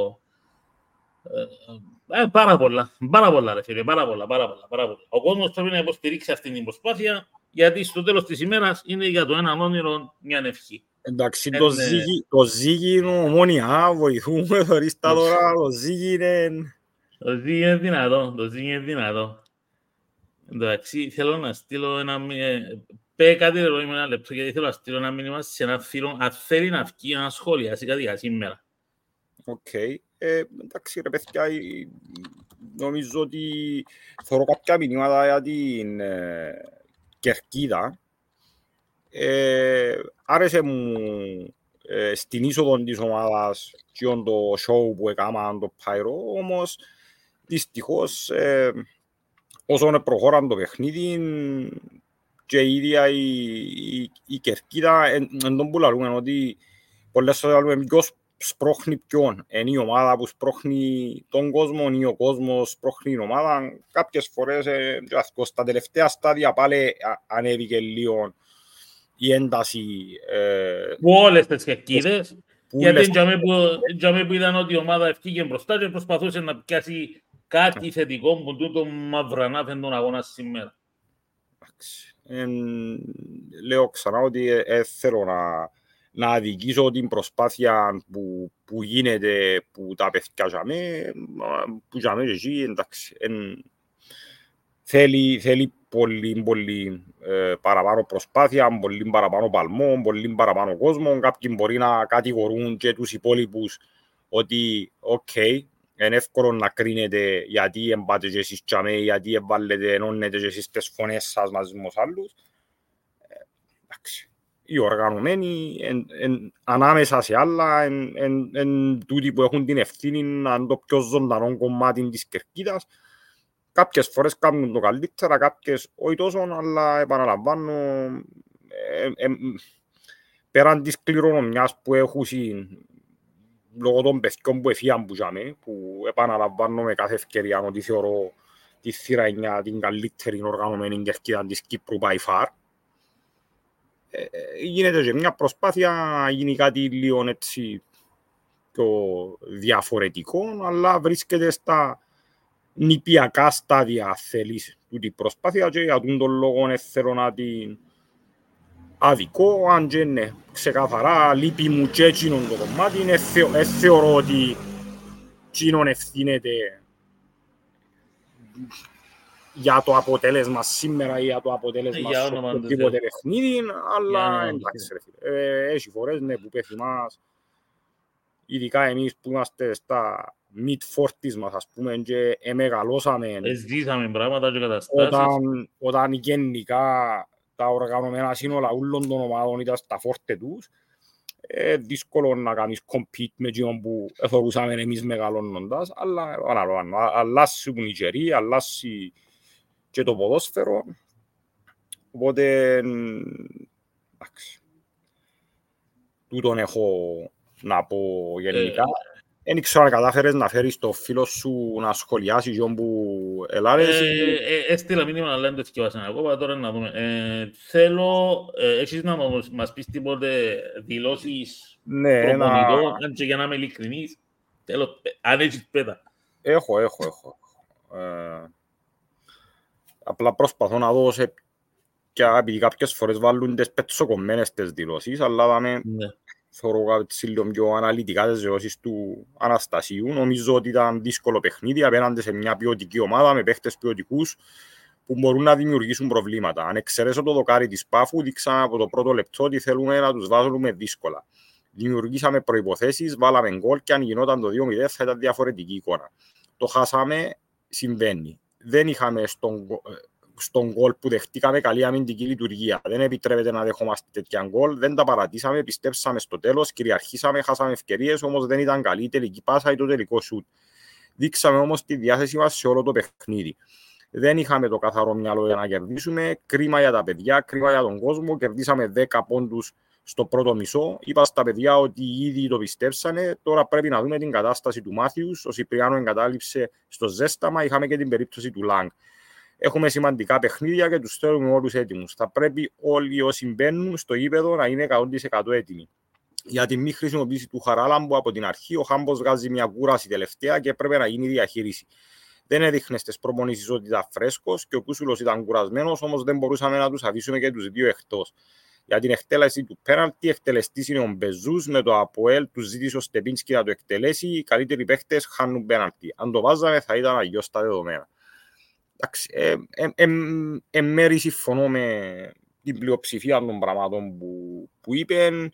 πάρα πολλά ρε φίλε, πάρα πολλά. Ο κόσμος πρέπει να υποστηρίξει αυτή την προσπάθεια, γιατί στο τέλος της ημέρας είναι για το έναν όνειρο μια ευχή. Εντάξει, το Ζίγι είναι ομόνια, βοηθούμε, θωρείς τα δώρα, το Ζίγι είναι... Το Ζίγι είναι δυνατό. Εντάξει, θέλω να στείλω ένα... Πέ κάτι ρε με ένα λεπτό, γιατί θέλω να στείλω ένα μήνυμα σε ένα φίλο, αν θέλει να βγει να σχολιάσει κάτι για σήμερα. Οκ. Εντάξει ρε παιδιά, νομίζω ότι θέλω κάποια μηνύματα για την Κερκίδα. Άρεσε μου στην είσοδο της ομάδας και το show που έκαναν το Pyro, όμως δυστυχώς όσο προχώραν το παιχνίδι και η ίδια η Κερκίδα εν τον που λαλούμε ότι πολλές φορές λαλούμε ποιος σπρώχνει ποιον. Είναι η ομάδα που σπρώχνει τον κόσμο ή ο κόσμος σπρώχνει την ομάδα. Κάποιες φορές στα τελευταία στάδια πάλι ανέβηκε λίγο η ένταση. Που όλες τις Κερκίδες, γιατί τζάμε που είδαν ότι η ομάδα ευκήγε μπροστά και προσπαθούσε να πιάσει κάτι θετικό που τούτο μαυρανάφεν τον αγώνα σήμερα. Λέω ξανά ότι θέλω να αδικήσω την προσπάθεια που γίνεται, που τα παιδιά τζάμε, που τζάμε και εκεί, εντάξει. Θέλει πολύ παραπάνω προσπάθεια, πολύ παραπάνω παλμό, πολύ παραπάνω κόσμο. Κάποιοι μπορεί να κατηγορούν και τους υπόλοιπους ότι είναι εύκολο να κρίνετε γιατί εμπάτε και εσείς τζάμε, γιατί ενώνετε και εσείς τις φωνές σας μαζί με τους άλλους. Εντάξει. Οι οργανωμένοι ανάμεσα σε άλλα εν τούτοι που έχουν την ευθύνη να είναι το πιο ζωντανό κομμάτι της Κερκίδας. Κάποιες φορές κάνουν το καλύτερα, κάποιες όχι τόσο, αλλά επαναλαμβάνω πέραν της κληρονομιάς που έχουν λόγω των παιδιών που εφίαν που επαναλαμβάνω με κάθε ευκαιρία ότι θεωρώ τη θύρα 9 την καλύτερη οργανωμένη Κερκίδα της Κύπρου by far. Γίνεται και μια προσπάθεια να γίνει κάτι λίγο έτσι πιο διαφορετικό, αλλά βρίσκεται στα νηπιακά στάδια θέλεις τούτη προσπάθεια και για τον λόγο θέλω να την αδικό, αν και ναι, ξεκαθαρά λείπει μου και εκείνον το κομμάτι, θεωρώ ότι εκείνον ευθύνεται για το αποτέλεσμα σήμερα ή για το αποτέλεσμα στο οποιοδήποτε παιχνίδι, αλλά εντάξει ρε φίλε, έχει φορές που πέφτει μας, ειδικά εμείς που είμαστε στα mid-40s μας, ας πούμε, και εμεγαλώσαμε, ζήσαμε πράγματα και καταστάσεις. Όταν γενικά τα οργανωμένα σύνολα όλων των ομάδων ήταν στα φόρτε τους, δύσκολο να κάνεις compete με εκείνον που εθωρούσαμε εμείς μεγαλώνοντας, αλλά αλλάσουν οι καιροί, αλλάσει και το ποδόσφαιρο, οπότε εντάξει, τούτον έχω να πω γενικά. Δεν ξέρω αν κατάφερες να φέρεις το φίλο σου να σχολιάσει και που ελάρες. Έστειλα μήνυμα να λένε το θυκευάσαν ακόμα, τώρα να δούμε. Θέλω, έχεις να μας πεις τίποτε δηλώσεις προπονητών, αν και για να είμαι ειλικρινής, θέλω, αν έχεις πέτα. Έχω. Απλά προσπαθώ να δω επειδή κάποιες φορές βάλουν τις πετσοκομμένες τις δηλώσεις, αλλά δάμε... Θεωρώ λίγο πιο αναλυτικά τις δηλώσεις του Αναστασίου. Νομίζω ότι ήταν δύσκολο παιχνίδι απέναντι σε μια ποιοτική ομάδα με παίχτες ποιοτικούς που μπορούν να δημιουργήσουν προβλήματα. Αν εξαιρέσω το δοκάρι της Πάφου, δείξαμε από το πρώτο λεπτό ότι θέλουμε να τους βάζουμε δύσκολα. Δημιουργήσαμε προϋποθέσεις, βάλαμε γκολ και αν γινόταν το 2-0 θα ήταν διαφορετική εικόνα. Το χάσαμε, συμβαίνει. Δεν είχαμε στον γκολ που δεχτήκαμε καλή αμυντική λειτουργία. Δεν επιτρέπεται να δεχόμαστε τέτοια γκολ. Δεν τα παρατήσαμε, πιστέψαμε στο τέλος, κυριαρχήσαμε, χάσαμε ευκαιρίες, όμως δεν ήταν καλή η τελική πάσα ή το τελικό σουτ. Δείξαμε όμως τη διάθεση μας σε όλο το παιχνίδι. Δεν είχαμε το καθαρό μυαλό για να κερδίσουμε. Κρίμα για τα παιδιά, κρίμα για τον κόσμο. Κερδίσαμε 10 πόντους στο πρώτο μισό. Είπα στα παιδιά ότι ήδη το πιστέψανε. Τώρα πρέπει να δούμε την κατάσταση του Μάθιους. Ο Σιπριάνο εγκατάλειψε στο ζέσταμα. Είχαμε και την περίπτωση του Λάγκ. Έχουμε σημαντικά παιχνίδια και τους θέλουμε όλους έτοιμους. Θα πρέπει όλοι όσοι μπαίνουν στο γήπεδο να είναι 100% έτοιμοι. Για τη μη χρησιμοποίηση του Χαράλαμπου από την αρχή, ο Χάμπος βγάζει μια κούραση τελευταία και έπρεπε να γίνει διαχείριση. Δεν έδειχνε στις προπονήσεις ότι ήταν φρέσκος και ο Κούσουλος ήταν κουρασμένος, όμως δεν μπορούσαμε να τους αφήσουμε και τους δύο εκτός. Για την εκτέλεση του πέναλτι, εκτελεστής είναι ο Μπεζούς, με το ΑΠΟΕΛ του ζήτησε ο Στεπίνσκι να το εκτελέσει. Οι καλύτεροι παίχτες χάνουν πέναλτι. Αν το βάζαμε, θα ήταν αγιώς τα δεδομένα. Εν μέρει συμφωνώ με την πλειοψηφία των πραγμάτων που είπαν.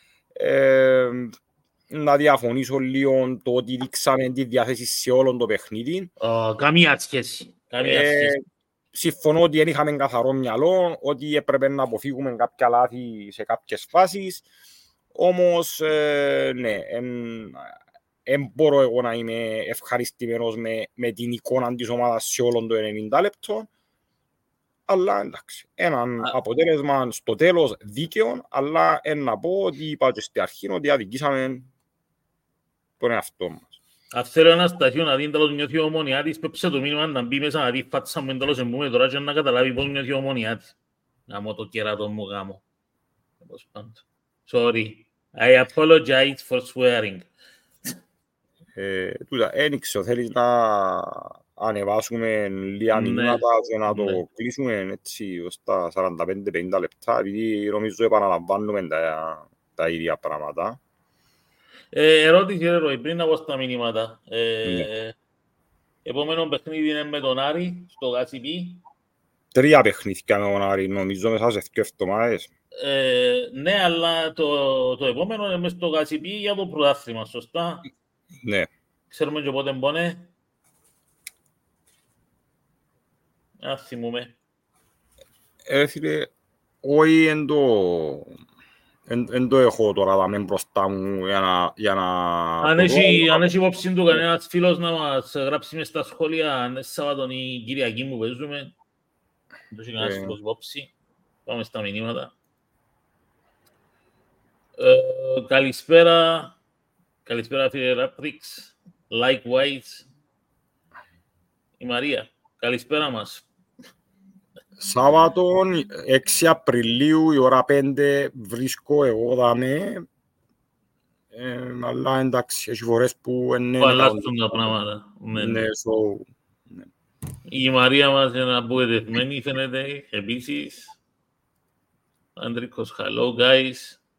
Να διαφωνήσω λίγο το ότι δείξαμε τη διάθεση σε όλο το παιχνίδι. Καμία σχέση. Συμφωνώ ότι δεν είχαμε καθαρό μυαλό, ότι έπρεπε να αποφύγουμε κάποια λάθη σε κάποιες φάσεις. Όμως, ναι, δεν μπορώ εγώ να είμαι ευχαριστημένος με την εικόνα της ομάδας σε όλο το 90 λεπτό. Αλλά εντάξει, έναν αποτέλεσμα στο τέλος δίκαιο, αλλά να πω ότι είπα και στην αρχή ότι αδικήσαμε τον εαυτό μας. Αν θέλω ένα σταθείο να δει τέλος νιώθει ο Ομονιάτης, πέψε το μήνυμα να μπει μέσα να δει φάτσα μου τέλος εμπούμε τώρα και να καταλάβει πώς νιώθει ο Ομονιάτης. Γάμω το κεράτο μου γάμω. Sorry, I apologize for swearing. Τούτα, ένιξε, θέλεις να ανεβάσουμε λίγα μηνύματα και να το κλείσουμε έτσι ως τα 45-50 λεπτά, επειδή νομίζω επαναλαμβάνουμε τα ίδια πράγματα. Ερώτηση, Ρόι, πριν να πω στα μηνύματα. Επόμενο παιχνίδι είναι με τον Άρη, στο Γασιπί. 3 παιχνίδια με τον Άρη, νομίζω μέσα σε 2 εβδομάδες. Ναι, αλλά το επόμενο είναι μες στο Γασιπί για το πρωτάθλημα, σωστά. Ναι. Ξέρουμε και πότε μπώνε. Ας θυμούμε. Φίλε, όχι εν το έχω τώρα δάμε μπροστά μου για να... Αν έχει υπόψη του κανένας φίλος να μας γράψει μες στα σχόλια Σάββατον ή Κυριακή που παίζουμε. Δεν έχει κανένας φίλος υπόψη. Πάμε στα μηνύματα. Καλησπέρα. Καλησπέρα φίλε Ράπτριξ. Likewise. Η Μαρία. Καλησπέρα μας. Σάββατον 6 Απριλίου η ώρα 5 βρίσκω εγώ δάμε. Αλλά εντάξει, έχει φορές που που αλλάζουν τα πράγματα. Ναι, η Μαρία μας είναι απογοητευμένη φαίνεται επίσης. Αντρίκος, hello guys.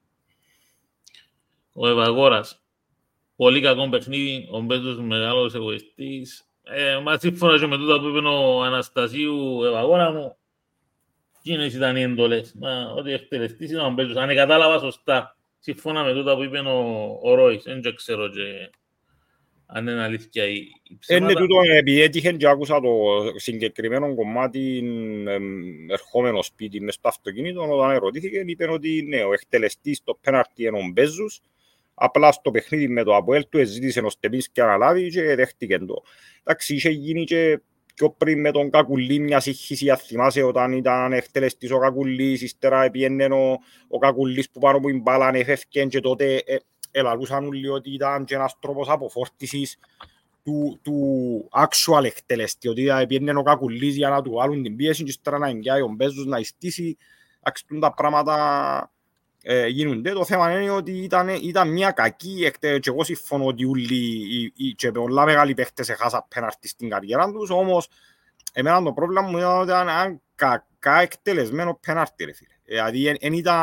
Ο Ευαγόρας. Πολύ κακό παιχνίδι, ο Μπέζος μεγάλος εγωιστής. Μα σύμφωνα και με τούτα που είπε ο Αναστασίου, Ευαγόρα μου, εκείνες ήταν οι εντολές. Ότι εκτελεστής ήταν ο Μπέζος. Αν κατάλαβα σωστά, σύμφωνα με τούτα που είπε ο Ρόις, δεν ξέρω και αν είναι αλήθεια η ψέματα. Είναι τούτο, επειδή έτυχε και άκουσα το συγκεκριμένο κομμάτι ερχόμενο σπίτι μες στο αυτοκίνητο, όταν ερωτήθηκε, είπε ότι ναι, ο εκτελεστής στο πέναρτι είναι ο Μπέζος. Απλά στο παιχνίδι με το ΑΠΟΕΛ του ζήτησε ο Στεπίνσκι να λάβει και δέχτηκε το. Εντάξει, είχε γίνει και πιο πριν με τον Κακουλή μια σύγχυση, αν θυμάσαι, όταν ήταν εκτελεστής ο Κακουλής, ύστερα επιένε ο Κακουλής που πάνω που η μπάλα ανεφεύκεν και τότε ελαλούσαν όλοι ότι ήταν και ένας τρόπος αποφόρτισης του actual εκτελεστή, ότι επιένε ο Κακουλής για να του βάλουν την πίεση και ύστερα να εγκιάει ο Μπέζος να ιστήσει. Εντάξει, τα πράγματα γίνονται. Το θέμα είναι ότι ήταν μια κακή και εγώ συμφωνώ ότι όλοι και πολλά μεγάλοι παίχτες έχασαν πέναρτι στην καριέρα τους, όμως εμένα το πρόβλημα μου ήταν ότι ήταν κακά εκτελεσμένο πέναρτι, ρε φίλε. Δηλαδή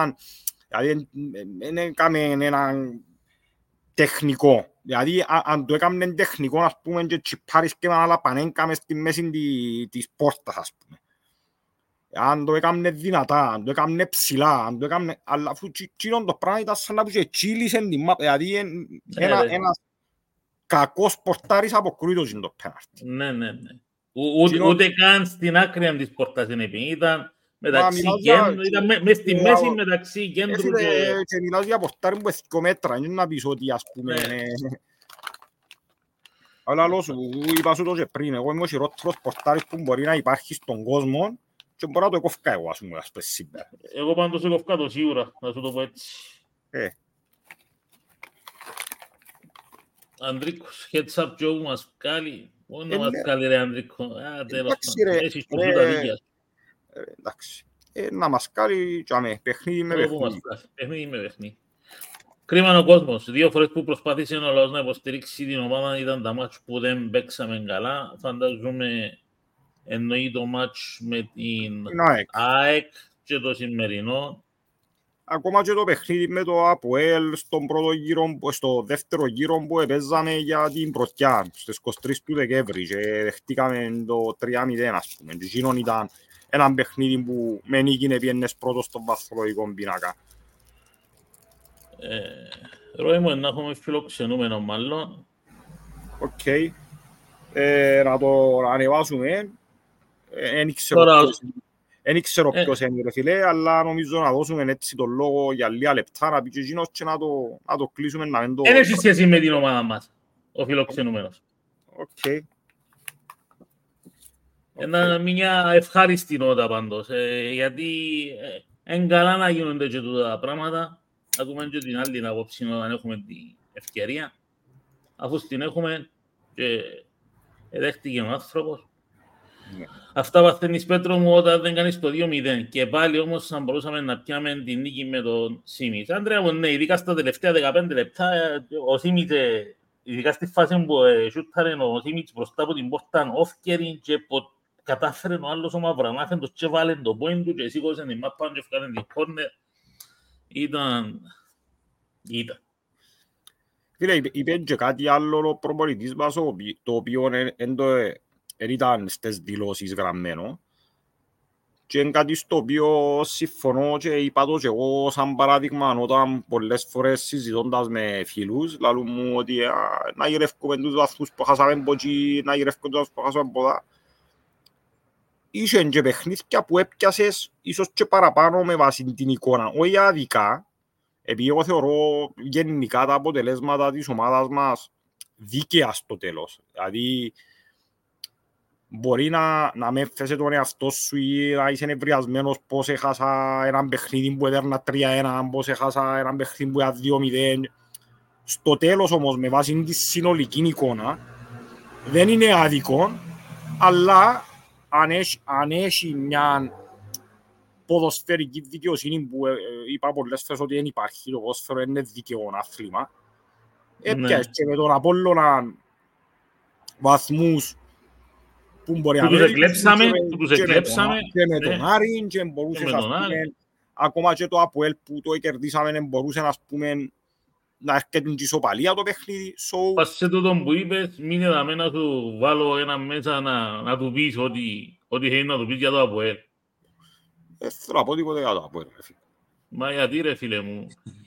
δεν έκαμε έναν τεχνικό. Δηλαδή αν το έκαμε τεχνικό, ας πούμε, και τσιπάρεις και με άλλα πανέγκαμε στη μέση της πόρτας, ας πούμε. Αν το έκαμε δυνατά, αν το έκαμε ψηλά, αν το έκαμε... Αλλά αφού τσίλον το πράγμα ήταν σαν να πούσε τσίλησεν την μάπα. Δηλαδή ένας κακός πορτάρης αποκρούει το πέναρτι. Ναι. Ούτε καν στην άκρη της πόρτας είναι πει. Ήταν μεταξύ κέντρου, ήταν μες στη μέση μεταξύ κέντρου και μιλάς για πορτάρι που είναι 2 μέτρα, είναι να πεις ότι ας πούμε... Αλλά λόγω σου, είπα σου το και πριν, εγώ είμαι ο χειρότερος πορτάρις που μπορεί να υπάρχει στον κόσμο και μπορώ να το κοφκά εγώ, ας πούμε, σήμερα. Εγώ πάντως κοφκά το σίγουρα, να σου το πω έτσι. Ανδρίκος, heads up Joe Μασκάλι. Όχι να Μασκάλι ρε Ανδρίκο. Εντάξει, να Μασκάλι και αμέ, παιχνίδι με παιχνίδι. Παιχνίδι με παιχνίδι. Κρίμα ο κόσμος. 2 φορές που προσπάθησε ο λαός να υποστηρίξει την ομάδα ήταν τα μάτς που δεν παίξαμε καλά. Φαντάζομαι εννοεί το μάτς με την ΑΕΚ και το σημερινό. Ακόμα και το παιχνίδι με το ΑΠΟΕΛ στο δεύτερο γύρο που παίζαμε για την πρωτιά στις 23 του Δεκέμβρη και δεχτήκαμε το 3-0 ας πούμε. Εκείνον ήταν ένα παιχνίδι που με νίκη πήγαινες πρώτος στον βαθμολογικό πίνακα. Ρώη μου, να έχουμε φιλοξενούμενο μάλλον. Οκ. Να το ανεβάσουμε. Δεν ξέρω ποιος είναι ρε φίλε, αλλά νομίζω να δώσουμε έτσι τον λόγο για λίγα λεπτά να πει και εκείνος και να το κλείσουμε να μην το... Δεν έχει σχέση με την ομάδα μας, ο φιλοξενούμενος. Οκ. Είναι μια ευχάριστη νότα πάντως, γιατί είναι καλά να γίνονται και τούτα πράγματα. Ακούμε και την άλλη απόψη όταν έχουμε την ευκαιρία. Αφού την έχουμε και δέχτηκε ο άνθρωπος. Yeah. Αυτά παθαίνεις Πέτρο μου όταν δεν κάνεις το 2-0 και πάλι όμως θα μπορούσαμε να πιάμε την νίκη με τον Σίμιτς. Άντρεα μου, ναι, ειδικά στα τελευταία 15 λεπτά ο Σίμιτς, ειδικά στη φάση που σούταρε ο Σίμιτς μπροστά από την πόρτα off-carry και κατάφερε ο άλλος ο Μαυρανάχεντος και βάλε το πόιν του και σήκωσε την μάπα και έφκανε την κόρνερ. Ήταν. Φίλε, είπε και κάτι άλλο ο προπονητής μας, το οποίο δεν ήταν στις δηλώσεις γραμμένο και είναι κάτι στο οποίο συμφωνώ και είπα το και εγώ σαν παράδειγμα όταν πολλές φορές συζητώντας με φίλους λαλούν μου ότι να γυρεύκουμε τους βαθμούς που χάσαμε από εκεί, να γυρεύκουμε τους βαθμούς που χάσαμε από εδώ. Είχε και παιχνίδια που έπιασες ίσως και παραπάνω με βάση την εικόνα, όχι άδικα, επειδή εγώ θεωρώ γενικά τα αποτελέσματα της ομάδας μας δίκαια στο τέλος. Δηλαδή, μπορεί να με έφεσαι τον εαυτό σου ή να είσαι νευριασμένος πώς έχασα έναν παιχνίδι που έδερνα 3-1, πώς έχασα έναν παιχνίδι που έδερνα 2-0. Στο τέλος όμως, με βάση τη συνολική εικόνα, δεν είναι άδικο, αλλά αν έχει μια ποδοσφαιρική δικαιοσύνη που είπα πολλές φορές ότι δεν υπάρχει, το ποδόσφαιρο είναι δικαιό άθλημα. Έπιασε και με τον Απόλλωνα βαθμούς που μπορεί να τους εκλέψαμε και με τον Άρη και μπορούσε ακόμα και το ΑΠΟΕΛ που το κερδίσαμε μπορούσε να έρχεται την ισοπαλία το παιχνίδι. Πας σε τούτο που είπες, μην εδαμε να σου βάλω ένα μέσα να του πεις ότι θέλει να του πεις για το ΑΠΟΕΛ. Θέλω να πω τίποτε για το ΑΠΟΕΛ. Μα γιατί ρε φίλε μου.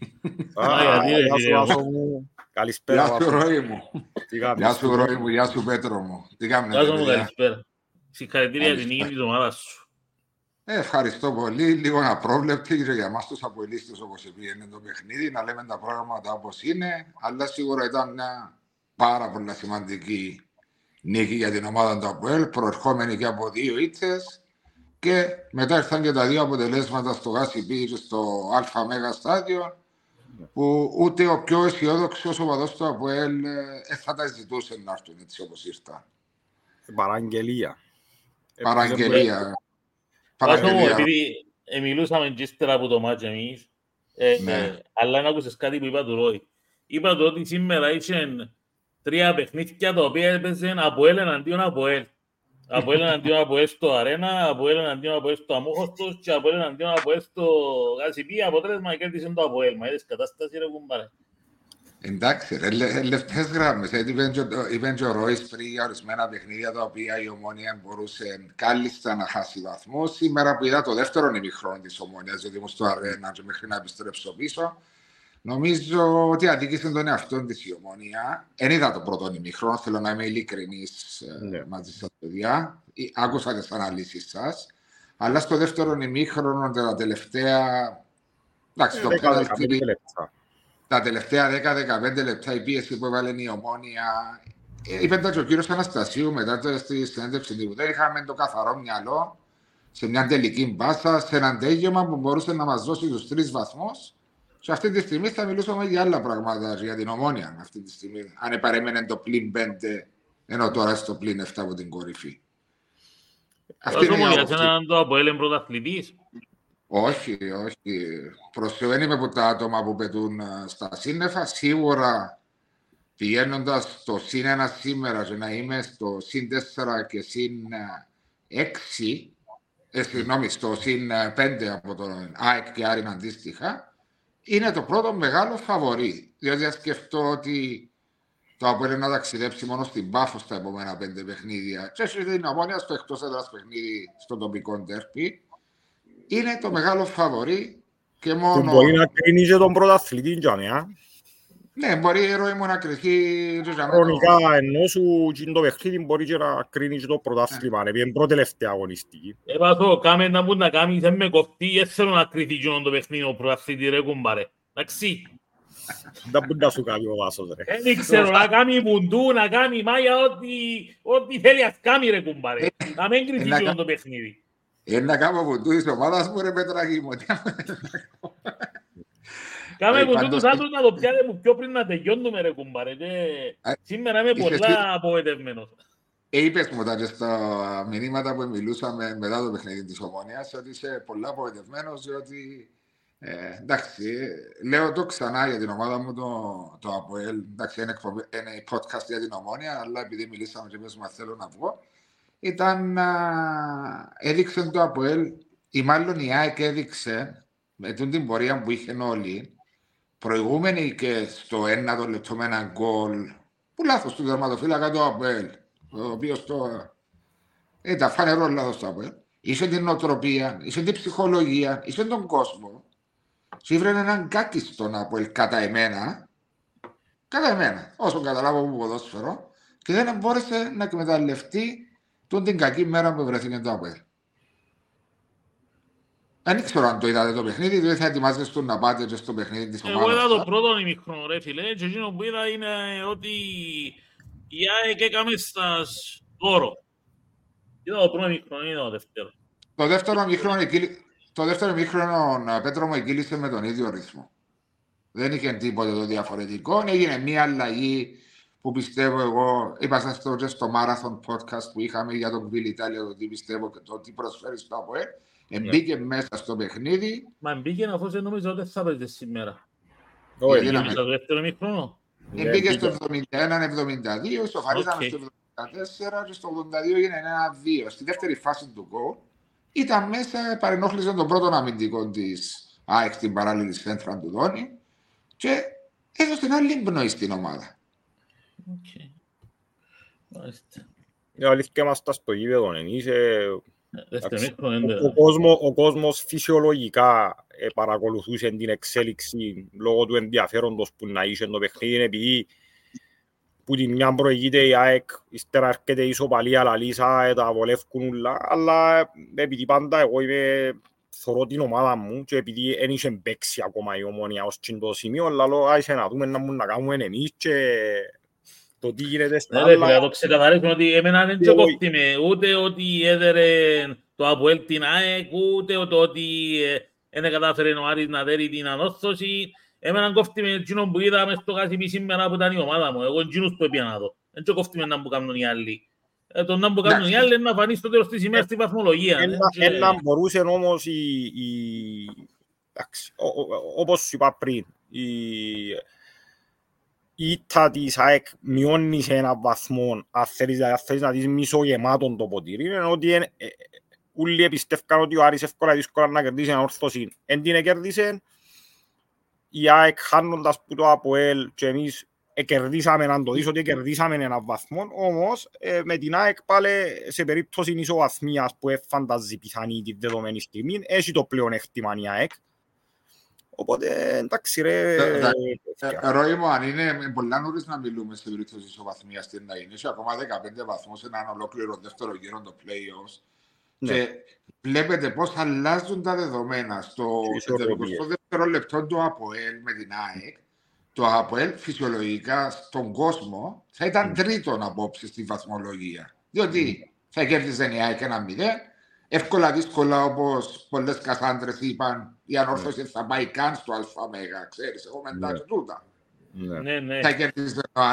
Καλησπέρα. Γεια σου Ρώη μου. Γεια σου Ρώη μου, γεια σου Πέτρο μου. Γεια σου μου, καλησπέρα. Συγχαρητήρια την νίκη της ομάδας σου. Ευχαριστώ πολύ. Λίγο απρόβλεπτη και για εμάς τους αποελίστες όπως πήγαινε το παιχνίδι, να λέμε τα πράγματα όπως είναι, αλλά σίγουρα ήταν μια πάρα πολύ σημαντική νίκη για την ομάδα του ΑΠΟΕΛ, προερχόμενη και από 2 ήττες και μετά ήρθαν και τα 2 αποτελέσματα στο ΓΑΣΥΠΗ και στο ΑΜΕΓΑ στάδιο, που ούτε ο πιο αισιόδοξος οπαδός του ΑΠΟΕΛ θα τα ζητούσε να έρθουν έτσι όπως ήρθαν. Παραγγελία. Επειδή μιλούσαμε και ύστερα από το μάτς εμείς, αλλά να ακούσες κάτι που είπα του Ρόη. Είπα του ότι σήμερα είχαν 3 παιχνίδια τα οποία έπαιζαν ΑΠΟΕΛ εναντίον ΑΠΟΕΛ. ΑΠΟΕΛ εναντίον ΑΠΟΕΛ στο Αρένα, ΑΠΟΕΛ εναντίον ΑΠΟΕΛ στο Αμόχωστος και ΑΠΟΕΛ εναντίον ΑΠΟΕΛ στο ΓΑΣΥΠΗ. Αποτέλεσμα κέρδισε το ΑΠΟΕΛ. Μα είδες κατάσταση ρε κουμπάρε. Εντάξει, λεπτές γράμμες. Είπαν και ο Ρόης πριν για ορισμένα παιχνίδια τα οποία η Ομόνια μπορούσε κάλλιστα να χάσει βαθμούς. Σήμερα που είδα το δεύτερο ημιχρόνο της Ομόνιας, γιατί ήμουν στο Αρένα και μέχρι να επιστρέψω πίσω, Νομίζω ότι αδίκησε τον εαυτό της η Ομόνοια. Εν είδα το πρώτο ημίχρονο, θέλω να είμαι ειλικρινής μαζί σας, παιδιά. Άκουσα τις αναλύσεις σας. Αλλά στο δεύτερο ημίχρονο, τα τελευταία... Εντάξει, τα τελευταία 10-15 λεπτά η πίεση που έβαλε η Ομόνοια. Είπε και ο κύριος Αναστασίου μετά στη συνέντευξη του. Δεν είχαμε το καθαρό μυαλό σε μια τελική μπάσα, σε ένα τέλειωμα που μπορούσε να μας δώσει τους 3 βαθμούς. Και αυτή τη στιγμή θα μιλούσαμε για άλλα πράγματα, για την Ομόνοια αυτή τη στιγμή. Αν παρέμενε το πλην 5, ενώ τώρα στο πλην 7 από την κορυφή. Αυτή είναι η άποψη. Έναν το ΑΠΟΕΛ πρωταθλητής. Όχι. Προσφέρει με από τα άτομα που πετούν στα σύννεφα. Σίγουρα πηγαίνοντας στο συν 1 σήμερα και να είμαι στο συν 4 και συν 6, συγγνώμη, στο συν 5 από τον ΑΕΚ και Άρην αντίστοιχα, είναι το πρώτο μεγάλο φαβορί. Διότι αν σκεφτώ ότι το ΑΠΟΕΛ να ταξιδέψει μόνο στην Πάφο στα επόμενα 5 παιχνίδια, και έχει την Ομόνοια στο εκτός έδρας παιχνίδι στο τοπικό ντέρπι, είναι το μεγάλο φαβορί και μόνο. Που μπορεί να κρίνει και τον πρωταθλητή, Τζαμιά. Ναι, μπορεί η ροή μου να κρυθεί. Χρονικά ενώ σου το παιχνίδι μπορεί και να κρίνει και το πρωτάθλημα. Είναι πρώτη-τελευταία αγωνιστική. Επαθώ, κάμε να πούν να κάνει, δεν με κοφτεί, δεν θέλω να κρυθεί και το παιχνίδι ο πρωταθλητή ρε κουμπάρε. Εντάξει. Δεν μπορεί να σου κάνει ο Βάσος ρε. Δεν ξέρω, να κάνει πουντού, να κάνει μάγια, ό,τι θέλει ας κάνει ρε κουμπάρε. Να μην κρυθεί και το παιχνίδι. Να κάνω πουντού της ομάδας μου ρε Πετράκη μου. Κάμε πουντού τους άντρους να το πιάνε μου πιο πριν να τελειώνουμε ρε κουμπάρε. Σήμερα είμαι πολλά απογοητευμένος. Είπες μου τα στα μηνύματα που μιλούσαμε μετά το παιχνίδι της Ομόνοιας ότι είσαι πολλά απογοητευμένος διότι εντάξει, λέω το ξανά για την ομάδα μου το ΑΠΟΕΛ. Εντάξει, είναι podcast για την Ομόνοια, αλλά επειδή μιλήσαμε και εμείς μας θέλω να βγω, έδειξε το ΑΠΟΕΛ, ή μάλλον η ΑΕΚ έδειξε με την πορεία που είχαν όλοι, προηγούμενοι και στο 1 λεπτό με ένα γκολ, που λάθος του τερματοφύλακα το ΑΠΟΕΛ, ο οποίος ήταν φανερό λάθος το ΑΠΟΕΛ. Είχε την νοοτροπία, είχε την ψυχολογία, είχε τον κόσμο. Και ήβρε έναν κάκιστον ΑΠΟΕΛ κατά εμένα, όσο καταλάβω από ποδόσφαιρο, και δεν μπόρεσε να εκμεταλλευτεί την κακή μέρα που βρεθήκε το ΑΠΟΕΛ. Δεν ξέρω αν το είδατε το παιχνίδι, δεν θα ετοιμάζεστε να πάτε και στο παιχνίδι της ομάδας. Εγώ είδα το πρώτο ημίχρονο ρε φίλε, και εκείνο που είδα είναι ότι η ΑΕΚ έκαμε στα δώρο. Είδα το πρώτο ημίχρονο, είδα το δεύτερο. Το δεύτερο ημίχρονο, Πέτρο μου, εκκύλησε με τον ίδιο ρυθμό. Δεν είχε τίποτε το διαφορετικό. Έγινε μία αλλαγή που πιστεύω εγώ, είπα σας και στο Marathon podcast που είχαμε για τον Bill Italia, το τι πιστεύω και το τι προσφέρει στο ΑΠΟΕΛ. Μπήκε μέσα στο παιχνίδι. Μα μπήκε αφού δεν νομίζω ότι θα παίζει σήμερα. Όχι, είναι στο δεύτερο ημίχρονο. Μπήκε στο 71-72, ισοφαρίζαμε στο 74 και στο 82 έγινε 1-2. Στη δεύτερη φάση του γκολ ήταν μέσα, παρενόχλησε τον πρώτο αμυντικό της ΑΕΚ στην παράλληλη σέντρα του Δόνη και έδωσε ένα άλλη πνοή στην ομάδα. Η αλήθεια είμαστε στο γήπεδο, ο κόσμος φυσιολογικά παρακολουθούσε την εξέλιξη λόγω του ενδιαφέροντος που να είχε το παιχνίδι, επειδή που την μια προηγείται η ΑΕΚ, ύστερα έρχεται η ισοπαλία, λαλίσα, τα βολεύκουν όλα, αλλά επειδή πάντα εγώ θωρώ την ομάδα μου και επειδή δεν είχε παίξει ακόμα η Ομόνοια ως το σημείο, αλλά άρχισε να δούμε να κάνουμε εμείς και το τι γίνεται στα άλλα. Ναι, το ξεκαθαρίσουμε ότι εμένα δεν τσοκόφτημε ούτε ότι έδερε το ΑΠΟΕΛ την ΑΕΚ, ούτε ότι δεν κατάφερε ο Άρης να δέρει την ανόρθωση. Εμένα κόφτημε εκείνο που είδαμε στο Κασιπί σήμερα που ήταν η ομάδα μου. Εγώ εκείνους που έπια να δω. Δεν τσοκόφτημε να που κάνουν οι άλλοι. Το να που κάνουν οι άλλοι είναι να φανεί στο τέλος της ημέρας στη βαθμολογία. Ένα μπορούσε όμως όπως σου είπα πριν, η ήττα της ΑΕΚ μειώνει σε έναν βαθμό, αν θέλεις να δεις μισογεμάτον το ποτήρι, είναι ότι όλοι πιστεύκαν ότι ο Άρης εύκολα δύσκολα να κερδίσει έναν όρθωση. Εν την κέρδισε, η ΑΕΚ χάνοντας που το ΑΠΟΕΛ και εμείς κερδίσαμε, να το δεις ότι κερδίσαμε έναν βαθμό, όμως με την ΑΕΚ πάλι σε περίπτωση ισοβαθμίας που φαντάζει πιθανή τη δεδομένη στιγμή, έχει το πλεονέκτημα η ΑΕΚ. Οπότε, εντάξει ρε... Ρώη μου, αν είναι πολλά νωρίς να μιλούμε στην περίπτωση ισοβαθμίας στην να είναι, ακόμα 15 βαθμούς, έναν ολόκληρο δεύτερο γύρο το play-offs, και βλέπετε πώς αλλάζουν τα δεδομένα. Στο 22ο λεπτό του ΑΠΟΕΛ με την ΑΕΚ, το ΑΠΟΕΛ φυσιολογικά στον κόσμο θα ήταν τρίτον απόψε στη βαθμολογία. Διότι θα κέρδιζε η ΑΕΚ 1-0, εύκολα δύσκολα, όπως πολλές Κασάνδρες είπαν, η ανόρθωση θα πάει καν στο ΑΜΕΓΑ, ξέρεις, εγώ μετά και τούτα. Θα κέρδιζε ο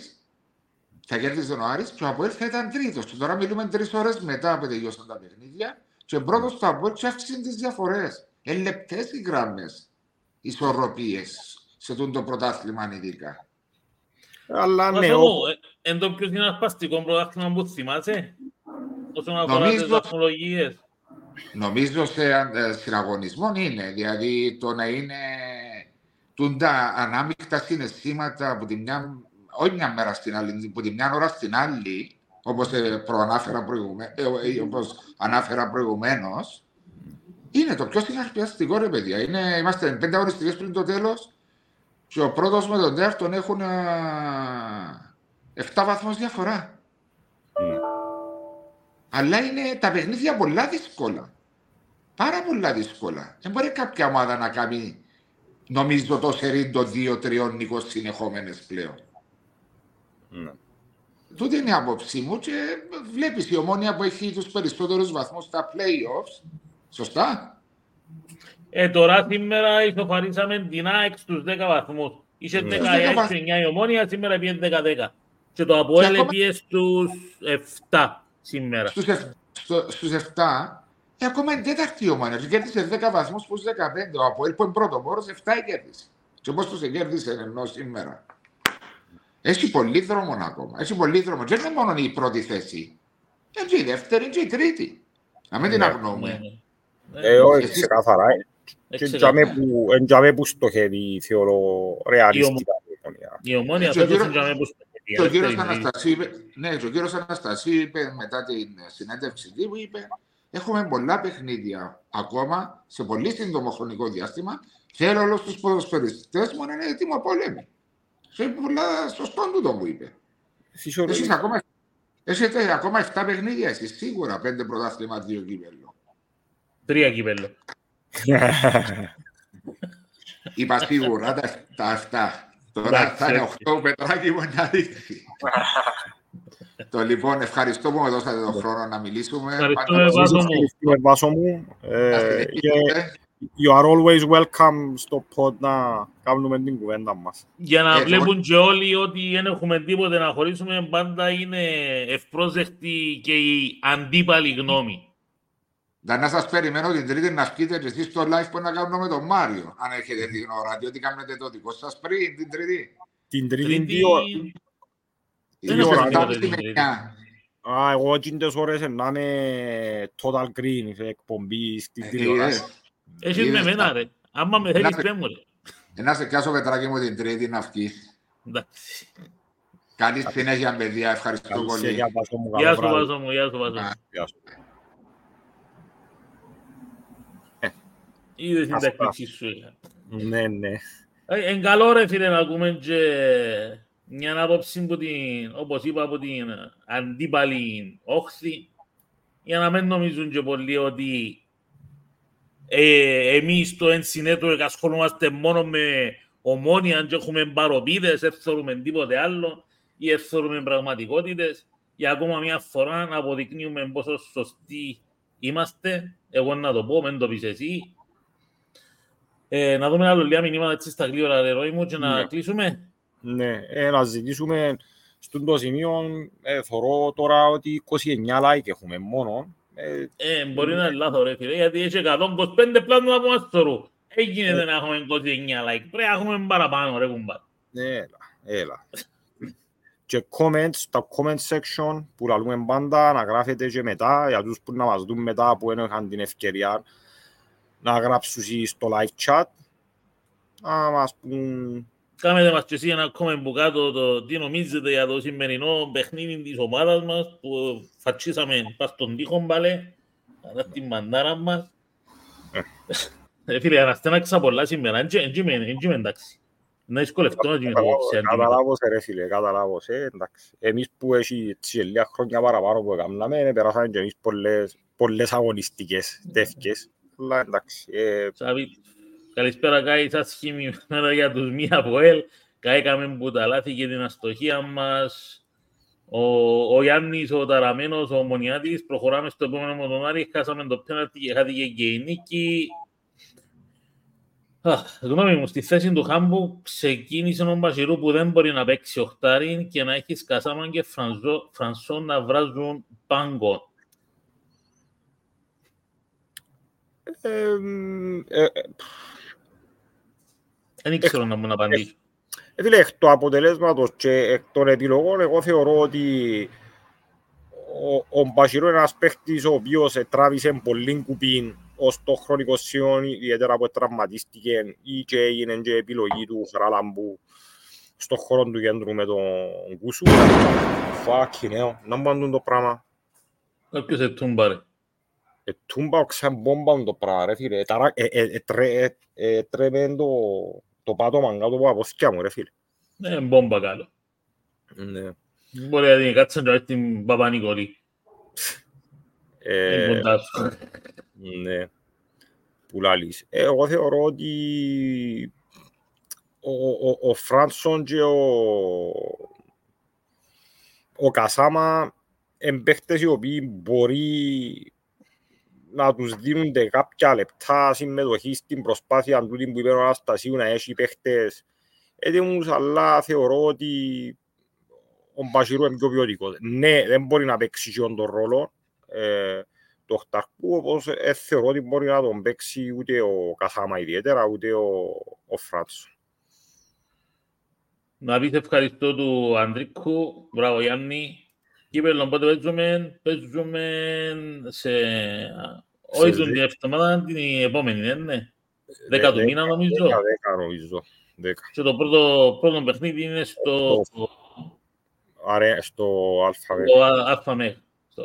Άρης και ο ΑΠΟΕΛ θα ήταν τρίτος. Και τώρα μιλούμε 3 ώρες μετά που τελειώσαν τα παιχνίδια και πρώτος το ΑΠΟΕΛ και αύξησε τις διαφορές. Λεπτές οι γράμμες, ισορροπίες σε το πρωτάθλημα ειδικά. Αλλά ναι, εν το πιο συναρπαστικό πρωτάθλημα που θυμάσαι, όσον αφορά τις βαθμολογίες. Νομίζω σε συναγωνισμό είναι, δηλαδή το να είναι τούντα ανάμεικτα συναισθήματα που τη μια, όχι μια μέρα στην άλλη, που τη μια ώρα στην άλλη, όπως ανάφερα προηγουμένως, είναι το πιο συναρπαστικό, ρε παιδιά. Είμαστε 5 αγωνιστικές πριν το τέλος και ο πρώτος με τον δεύτερον έχουν 7 βαθμούς διαφορά. Αλλά είναι τα παιχνίδια πολλά δύσκολα. Πάρα πολλά δύσκολα. Δεν μπορεί κάποια ομάδα να κάνει, νομίζω, το σερί το 2-3 νίκος συνεχόμενες πλέον. Τούτη είναι η άποψή μου και βλέπεις η Ομόνοια που έχει τους περισσότερους βαθμούς στα play-offs. Σωστά. Τώρα σήμερα ισοφαρίσαμε την ΑΕΚ στους 10 βαθμούς. Είχε 16-9 η Ομόνοια, σήμερα πήγε 10-10. Και το ΑΠΟΕΛ πήγε στους 7 σήμερα. Στους 7, ακόμα είναι τέταρτη η Ομόνοια. Κέρδισε 10 βαθμούς προς 15. Ο ΑΠΟΕΛ που είναι πρώτο μόρος, 7 κέρδισε. Και πώς τους κέρδισε ενώ σήμερα. Έχει πολύ δρόμο ακόμα. Έχει πολύ δρόμο. Και δεν είναι μόνο η πρώτη θέση. Είναι και η δεύτερη και η τρίτη. Να μην την αγνοούμε. Όχι, ξεκάθαρα. Εντιαμε που στοχεύει, θεωρώ, ρεαλιστικά. Η Ομόνοια φέτος εντιαμε που στοχεύει. Και ο κύριος Αναστασίου είπε μετά την συνέντευξη τύπου, είπε έχουμε πολλά παιχνίδια ακόμα σε πολύ σύντομο χρονικό διάστημα. Θέλω όλους τους ποδοσφαιριστές μου να είναι έτοιμο πόλεμοι. Και πολλά σωστό τούτο που είπε. Έχετε ακόμα 7 παιχνίδια, εσείς σίγουρα 5 πρωτάθλημα, 2 κύπελλο. 3 κύπελλο. Είπα σίγουρα τα 7. Τώρα θα είναι 8 Πετράκη μου να δείξει. Το λοιπόν, ευχαριστώ που με δώσατε τον χρόνο να μιλήσουμε. Ευχαριστούμε Βάσο μου. You are always welcome στο pod να κάνουμε την κουβέντα μας. Για να βλέπουν και όλοι ότι δεν έχουμε τίποτε να χωρίσουμε, πάντα είναι ευπρόσδεκτη και η αντίπαλη γνώμη. Να σας περιμένω την Τρίτη να βγείτε και εσείς στο live που να κάνουμε με τον Μάριο. Αν έχετε την ώρα, διότι κάνετε το δικό σας πριν την Τρίτη. Την Τρίτη 2 ώρα. Εγώ εκείνες ώρες να είμαι total green, εκπομπή στην τηλεόραση. Έχεις με εμένα ρε. Άμα με θέλεις πέμω ρε. Να σε πιάσω Πετράκη μου την Τρίτη να βγεις. Καλή συνέχεια παιδιά, ευχαριστώ πολύ. Γεια σου Βάσο μου, γεια σου Βάσο μου. Είδες την τακτική σου. Ναι, ναι. Εν καλό ρε φίλε να ακούμε και μια άποψη που την, όπως είπα, από την αντίπαλη όχθη, για να μην νομίζουν και πολλοί ότι εμείς στο NC Network ασχολούμαστε μόνο με Ομόνοια και έχουμε παροπίδες, δεν θέλουμε τίποτε άλλο ή δεν θέλουμε πραγματικότητες. Για ακόμα μια φορά να αποδεικνύουμε πόσο σωστοί είμαστε. Εγώ να το πω, μην το πεις εσύ. Να δούμε άλλο λίγα μηνύματα έτσι στα γλύωρα ρε Ρώη μου και να κλείσουμε. Ναι, να ζητήσουμε στον το σημείο, θωρώ τώρα ότι 29 like έχουμε μόνο. Μπορεί να είναι λάθος ρε φίλε, γιατί έχει 125 πλάνο από μας θωρού. Έγινε να έχουμε 29 like, πρέπει να έχουμε παραπάνω ρε κουμπά. Έλα. Και comments, τα comment section που λαλούμε πάντα να γράφετε και μετά, για τους που να μας δουν μετά που είχαν την ευκαιρία να γράψουν στο live chat, να μας πούν. Κάμετε μας και εσύ ένα comment που κάτω το τι νομίζετε για το σημερινό παιχνίδι της ομάδας μας που φατσίσαμε πας στον τοίχο μπαλέ, κατά την μαντάρα μας. Φίλε, αναστέναξα πολλά σήμερα. Έτσι είμαι εντάξει. Να δυσκολευτώ να γίνω απόψε. Καταλάβω σε ρε φίλε, καταλάβω σε, εντάξει. Εμείς που έχει λίγα χρόνια παραπάνω που έκαναμε, περάσαμε και εμείς πολλές αγωνιστικές τέτοιες. Αλλά εντάξει. Σάβη, καλησπέρα Κάι, σας χειμημένα για τους μία από ελ. Κάηκαμε που τα λάθη και την αστοχία μας. Ο Γιάννης, ο Ταραμένος, ο Μονιάτης, προχωράμε στο επόμενο μοντονάρι, χάσαμε το πέναλτι και χάθηκε και η νίκη. Γνώμη μου, στη θέση του Χάμπου ξεκίνησε ο Μπασιρού που δεν μπορεί να παίξει οχτάρι και να έχει Σκασάμαν και Φρανσό να βράζουν πάγκο. Δεν ξέρω να μου απαντήσω. Φίλε, εκ του αποτελέσματος και εκ των επιλογών, εγώ θεωρώ ότι ο Μπασιρού είναι ένας παίχτης ο οποίος τράβησε πολύ κουπίν ως το χρονικό σημείο, ιδιαίτερα που τραυματίστηκε ή και έγινε και επιλογή του Χαραλάμπου στον χώρο του κέντρου με τον Κούσου. Fucking hell, να μπαντούν το πράγμα. Κάποιος ετούμπα ρε. Ετούμπα ξαμπόμπαν το πράγμα ρε φίλε. Τρέμεν το πάτωμα κάτω από αποθηκιά μου ρε φίλε. Ναι, μπόμπα κάτω. Ναι. Μπορεί να την κάτσαν και την Παπα-Νικολή. Είναι κοντά σου. Ναι. Που λαλείς. Εγώ θεωρώ ότι ο Φράνσον και ο Κασάμα εμπαίχτες οι οποίοι μπορεί να τους δίνονται κάποια λεπτά συμμετοχή στην προσπάθεια τούτη που είπε ο Αναστασίου να έχει παίχτες έτοιμους, αλλά θεωρώ ότι ο Μπασιρού είναι πιο ποιοτικός. Ναι, δεν μπορεί να παίξει και τον ρόλο του οχταρκού, όπως θεωρώ ότι μπορεί να τον παίξει ούτε ο Κασάμα ιδιαίτερα, ούτε ο Φράνσον. Να πεις ευχαριστώ του Ανδρίκου, μπράβο Γιάννη. Κύπελλον πότε παίζουμε σε... Όχι την εβδομάδα, την επόμενη, ναι. 10 του μήνα νομίζω. 10 νομίζω. Και το πρώτο παιχνίδι είναι στο... Στο ΑΦΑΜΕ.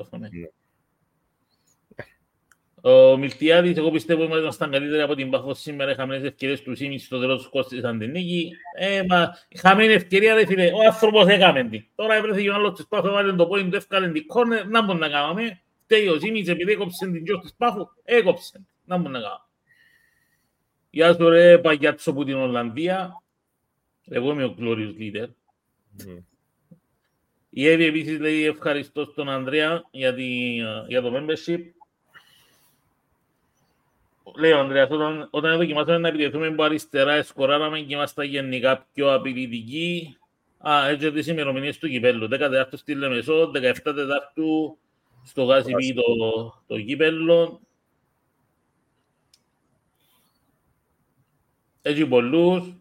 Ο Μιλτιάδης, εγώ πιστεύω ότι ήμασταν καλύτεροι από την Πάφο σήμερα. Είχαμε τις ευκαιρίες του Σίμιτς στο τέλος του κόστησαν την νίκη. Είχαμε την ευκαιρία, ρε φίλε, ο άνθρωπος έκαμε την. Τώρα έβρεθηκε ο άλλος της Πάφου, έβαλε το πόιν του, έφκαλε την κόρνερ, να μπορούμε να κάνουμε. Φταίει ο Σίμιτς, επειδή έκοψε την γιος της Πάφου, έκοψε. Να μπορούμε να κάνουμε. Γεια σου ρε Παγιάτσο που την Ολλανδία. Εγώ είμαι ο Glorious Leader. Η Εύη επίσης λέει ευχαριστώ στον Ανδρέα για το membership. Λέει ο Ανδρέας, όταν δοκιμάσαμε να επιτεθούμε από αριστερά, σκοράραμε και ήμασταν γενικά πιο απειλητικοί. Έτσι τις ημερομηνίες του κυπέλλου. 14 στη Λεμεσό, 17 Τετάρτου στο Γάσιπι το κυπέλλο. Έτσι πολλούς.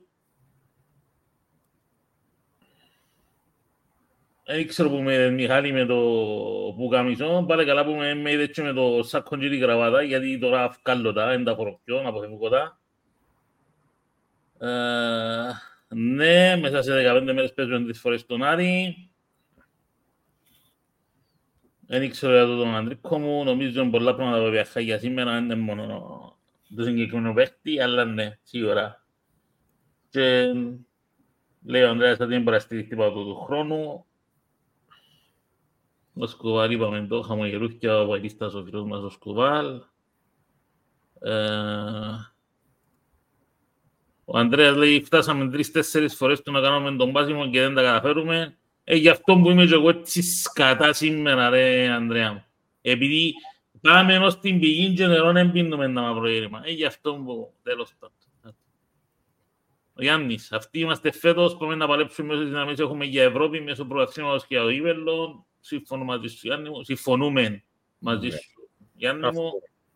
Δεν ξέρω που με Μιχάλη με το πουκαμισό, πάλι καλά που με είδε και με το σάκον και την κραβάτα, γιατί τώρα βγάλω τα, δεν τα φοροπιώ, να αποφεύγω τα. Ναι, μέσα σε 15 μέρες παίζουν 3 φορές τον Άρη. Δεν ήξερα για τον Αντρίκο μου, νομίζω είναι πολλά πράγματα που βιαχά για σήμερα, δεν είναι μόνο το συγκεκριμένο παίχτη, αλλά ναι, σίγουρα. Και λέει ο Ανδρέας ότι είναι παραστηριχτή του χρόνου. Ο Σκουβάλ είπαμε το, χαμογελούχια ο Βαϊλίστας ο φίλος μας ο Σκουβάλ. Ο Ανδρέας λέει φτάσαμε 3-4 φορές του να κάνουμε τον πάσιμο και δεν τα καταφέρουμε. Γι' αυτό που είμαι και εγώ έτσι σκατά σήμερα ρε Ανδρέα μου. Επειδή πάμε ενώ στην πηγή και νερό δεν πίνουμε τα μαυροήρημα. Γι' αυτό που τέλος πάντων. Ο Γιάννης, αυτοί είμαστε φέτος, πάμε να παλέψουμε μέσω της δυναμίας έχουμε για Ευρώπη, μέσω προαξίματος και για το ύπελλο. Συμφωνούμε μαζί σου, Γιάννη μου. Συμφωνούμε μαζί σου, Γιάννη μου.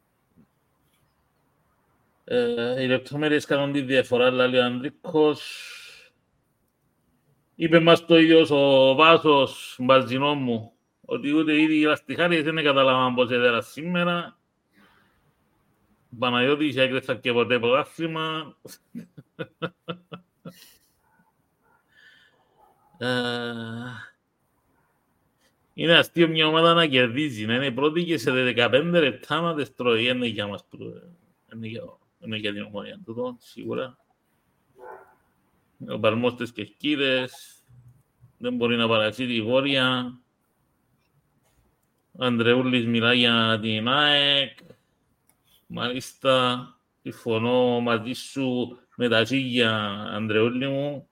Οι λεπτομέρειες κάνουν τη διαφορά, λέει ο Ανδρίκος. Είπε μας το ίδιος ο Βάσος, μπαζινό μου, ότι ούτε ήδη οι λαστιχάριες δεν καταλάβαν πως έδερα σήμερα. Παναγιώτης έκρεψα και ποτέ πρωτάθλημα. Είναι αστείο μια ομάδα να κερδίζει, να είναι πρώτη και σε 15 λεπτά να τες τρώει. Είναι για μας. είναι για την Ομόνια τούτο, σίγουρα. Ο Παλμός στις Κερκίδες, δεν μπορεί να παρασύρει η Βόρεια. Ο Ανδρεούλης μιλά για την ΑΕΚ. Μάλιστα, συμφωνώ μαζί σου με τα ζύγια, Ανδρεούλη μου.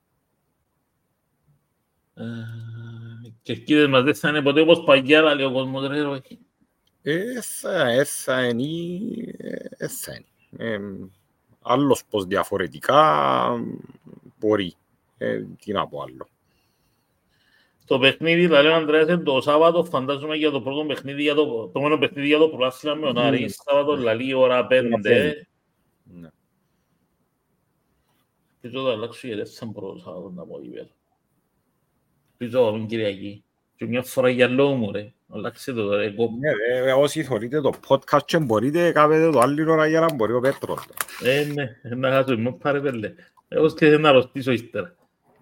Κερκίδες μας δεν θα είναι ποτέ όπως παγιάρα, λέει ο κόσμος, ρε όχι. Θα είναι. Άλλος πως διαφορετικά μπορεί. Τι να πω άλλο. Το παιχνίδι, θα λέω ο Ανδρέας, το Σάββατο, φαντάζομαι για το πρώτο παιχνίδι, το μόνο παιχνίδι για το πρωτάθλημα με τον Άρη, Σάββατο, λαλή, ώρα 5. Ναι. Πίσω το αλλάξω γιατί δεν μπορώ Σάββατο να πω υπέρ. Πίσω την Κυριακή. Και μια φορά για λόγω μου, ρε. Αλλάξε το τώρα, εγώ. Ναι, όσοι θεωρείτε το podcast και μπορείτε, κάνετε το άλλη ώρα για να μπορεί ο Πέτρος. Ναι, να χάσω, μου πάρε πέλε. Εγώ σκέφτομαι να ρωτήσω ύστερα.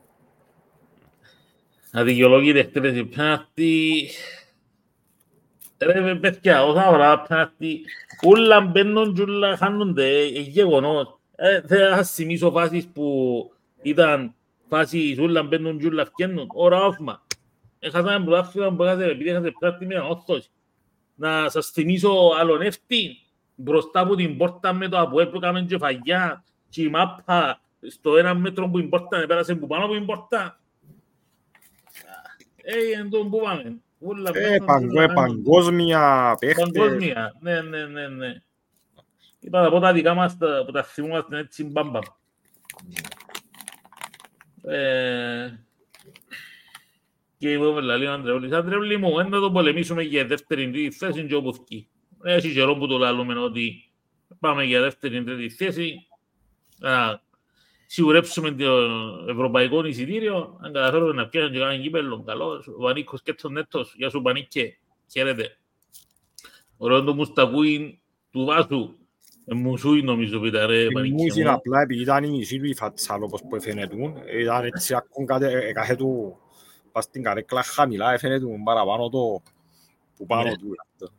Αδικαιολόγητη εκτέλεση πέναλτι. Ρε παιδιά, όσα ώρα πέναλτι, ούλα μπαίνουν και ούλα χάνονται, γεγονός. Θα σας θυμίσω φάσεις που ήταν φάσεις ούλα μπαίνουν και ούλα φκένουν, ώρα όφημα. Έχασαμε πρωτάθλημα που έχασε, επειδή έχασε πέναλτι με ανόρθωση. Να σας θυμίσω άλλον εύτη, μπροστά από την πόρτα με το ΑΠΟΕΛ που έκαμε και φαγιά και η μάπα στο ένα μέτρο που η πόρτα πέρασε που πάνω από την πόρτα. Εν τον που πάμε. Παγκόσμια παίχτες. Παγκόσμια, ναι. Είπα να πω τα δικά μας που τα θυμούμαστε έτσι μπαμπαμ. Και είπαμε λέει ο Ανδρεούλης, Ανδρεούλη μου, να το πολεμήσουμε για δεύτερη θέση και όπου φκεί. Έχει καιρό που το λάλλουμε ότι πάμε για δεύτερη τρίτη θέση. Σιγουρέψουμε το ευρωπαϊκό εισιτήριο, αν καταφέρουμε να πιάσουμε και κάνουμε κύπελλο. Καλώς, ο Πανίκος και τον Νέτος, γεια σου Πανίκε, χαίρετε. Ωραίο το μουστακούιν του Βάσου, μουσούι νομίζω πήτα ρε Πανίκε. Μουσούι απλά επειδή ήταν η μισή του η φατσάλ όπως που έφαινετουν, ήταν έτσι ακούν κάθε του, πας στην καρέκλα χαμηλά, έφαινετουν παραπάνω το που πάνω του.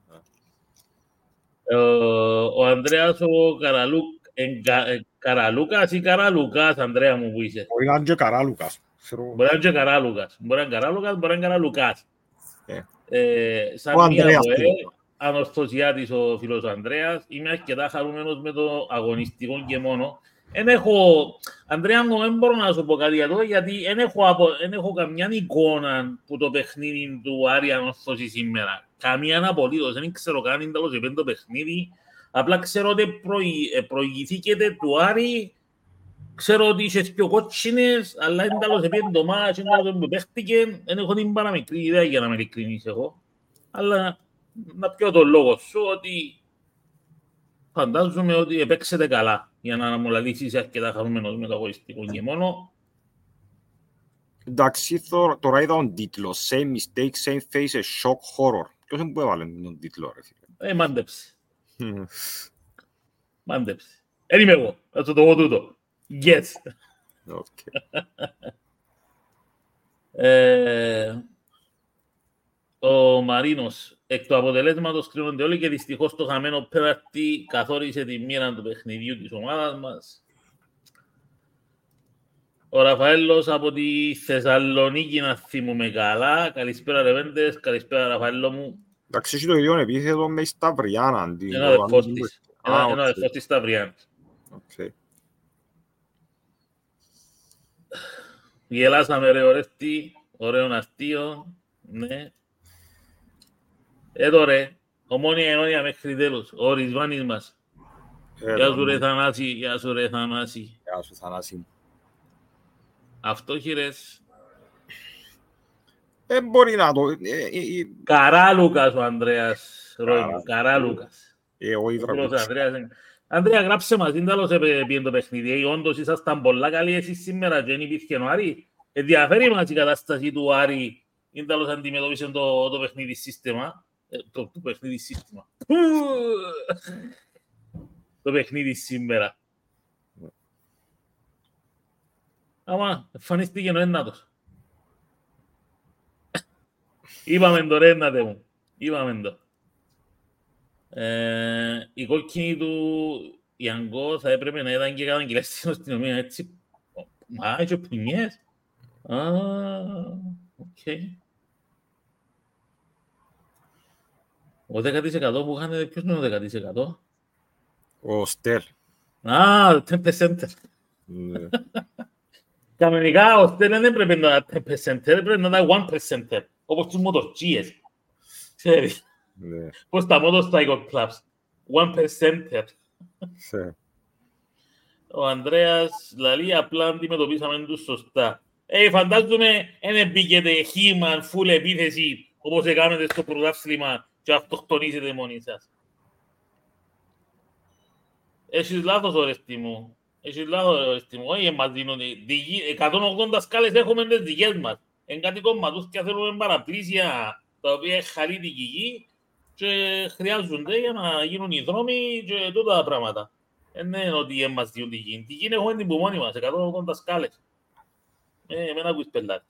Ο Ανδρέας ο Καραλούκας ή Καραλούκας, Ανδρέα μου που είσαι. Μπορεί να είναι και Καράλουκας. Μπορεί να είναι και Καράλουκας. Μπορεί να είναι Καράλουκας, μπορεί να είναι Καραλούκας. Σαν μία ανορθωσιάτης ο φίλος Ανδρέας, είμαι αρκετά χαρούμενος με το αγωνιστικό και μόνο. Ανδρέα μου, δεν μπορώ να σου πω κάτι για το, γιατί δεν έχω καμιά εικόνα που το παιχνίδι του Άρη ανορθώσει σήμερα. Καμία απολύτως, δεν ξέρω καν είναι τέλος επέντε το παιχνίδι. Απλά ξέρω ότι προηγηθήκεται του Άρη, ξέρω ότι είσαι πιο κότσινες, αλλά είναι τέλος επέντε το μάτς, είναι τέλος που παίχτηκε, δεν έχω την παραμικρή ιδέα για να με ειλικρινείς εγώ. Αλλά να πιω τον λόγο σου ότι φαντάζομαι ότι επέξετε καλά για να μου λαλήσεις αρκετά χαρούμενος με το αγωνιστικό και μόνο. Εντάξει, τώρα είδα τον τίτλο Same mistake, same face, shock horror. Ποιος είναι που έβαλε τον τίτλο, ρε φίλε? Μάντεψε. Μάντεψε. Εν είμαι εγώ, θα το πω τούτο. Yes. Ο Μαρίνος, εκ του αποτελέσματος κρίνονται όλοι και δυστυχώς το χαμένο πέναλτι καθόρισε τη μοίρα του παιχνιδιού της ομάδας μας. Ο Ραφαέλος από τη Θεσσαλονίκη, να θυμούμε καλά. Καλησπέρα Ρεβέντες, καλησπέρα Ραφαέλο μου. Εντάξει, έχει το ίδιο επίθετο με η Σταυριάνα. Ένα αδερφός της. Ένα αδερφός της Σταυριάνας. Γελάσαμε ρε ορέστη, ωραίο αστείο. Ναι. Εδώ ρε, Ομόνια Ενώνια μέχρι τέλος. Ο Ρισβάνης μας. Γεια σου ρε Θανάση, γεια σου ρε Θανάση. Γεια σου Θανάση. Αυτόχειρες. Μπορεί να το... Καράλουκας ο Ανδρέας Ρόιμου, Καράλουκας. Ανδρέα, γράψε μας, είναι τέλος επί το παιχνίδι. Όντως ήσασταν πολλά καλοί εσείς σήμερα και δεν υπήρχε ο Άρη. Ενδιαφέρει μας η κατάσταση του Άρη. Είναι τέλος αντιμετώπισε το παιχνίδι σύστημα. Το παιχνίδι σύστημα. Το παιχνίδι σήμερα. Άμα, εμφανίστηκε ο ένατος. Είπαμε το ρε ένατε μου. Είπαμε το. Η κόκκινη του η Αγκό θα έπρεπε να ήταν και καταγγελές στην αστυνομία, έτσι. Μα, έτσι πουνιές. Οκ. Ο 10% που είχαν, ποιος είναι ο 10%? Ο Στέλ. 10%. Κανονικά ο Στέλ δεν πρέπει να είναι 10%, πρέπει να είναι 1%, όπως τους μοτορτσίες. Ξέρεις, πώς τα motorcycle clubs, 1%. Ο Ανδρέας λαλεί, απλά αντιμετωπίσαμε τους σωστά. Φαντάζομαι δεν μπήκετε He-Man full επίθεση, όπως έκανετε στο πρωτάθλημα και αυτοκτονήσετε μόνοι σας. Έχεις λάθος, ορέστη μου. Έχεις λάθος, ορέστη μου. Όχι, μας δίνουν 180 σκάλες έχουμε τις δικές μας. Εν κάτι κομματούθια θέλουμε παραπλήσια, τα οποία χαλεί την γη και χρειάζονται για να γίνουν οι δρόμοι και τούτα τα πράγματα. Δεν είναι ότι μας δίνουν τη γη. Τη γη έχουμε την που μόνοι μας, 180 σκάλες. Εμένα ακούεις πελάτη.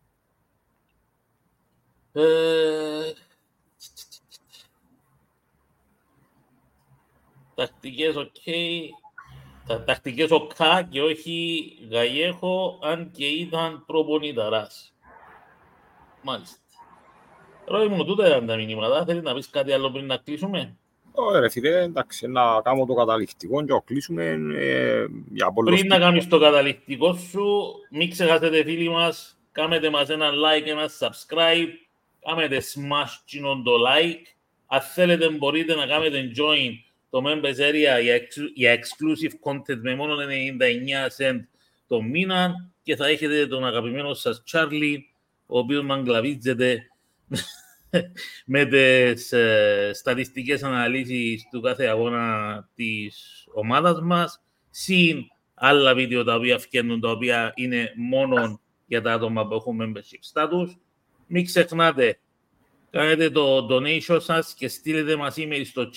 Τακτικές οκ. Τακτικές οκά και όχι Γαγιέχο, αν και ήταν προπονηταράς. Μάλιστα. Ρώη μου, τούτα ήταν τα μηνύματα. Θέλεις να πεις κάτι άλλο πριν να κλείσουμε? Όχι ρε φίλε, εντάξει, να κάνω το καταληκτικό και να κλείσουμε για πολλούς. Πριν να κάνεις το καταληκτικό σου, μην ξεχάσετε φίλοι μας, κάνετε μας ένα like, ένα subscribe, κάνετε smash το like. Αν θέλετε μπορείτε να κάνετε join το members area για exclusive content με μόνο 99 cent το μήνα και θα έχετε τον αγαπημένο σας Charlie, ο οποίος μαγκλαβίζεται με τις στατιστικές αναλύσεις του κάθε αγώνα της ομάδας μας, συν άλλα βίντεο τα οποία φτιάχνουν, τα οποία είναι μόνο για τα άτομα που έχουν membership status. Μην ξεχνάτε, κάνετε το donation σας και στείλετε μας email στο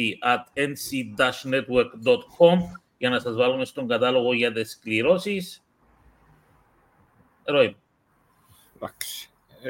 charity@nc-network.com για να σας βάλουμε στον κατάλογο για τις κληρώσεις. Ρώη. Εντάξει.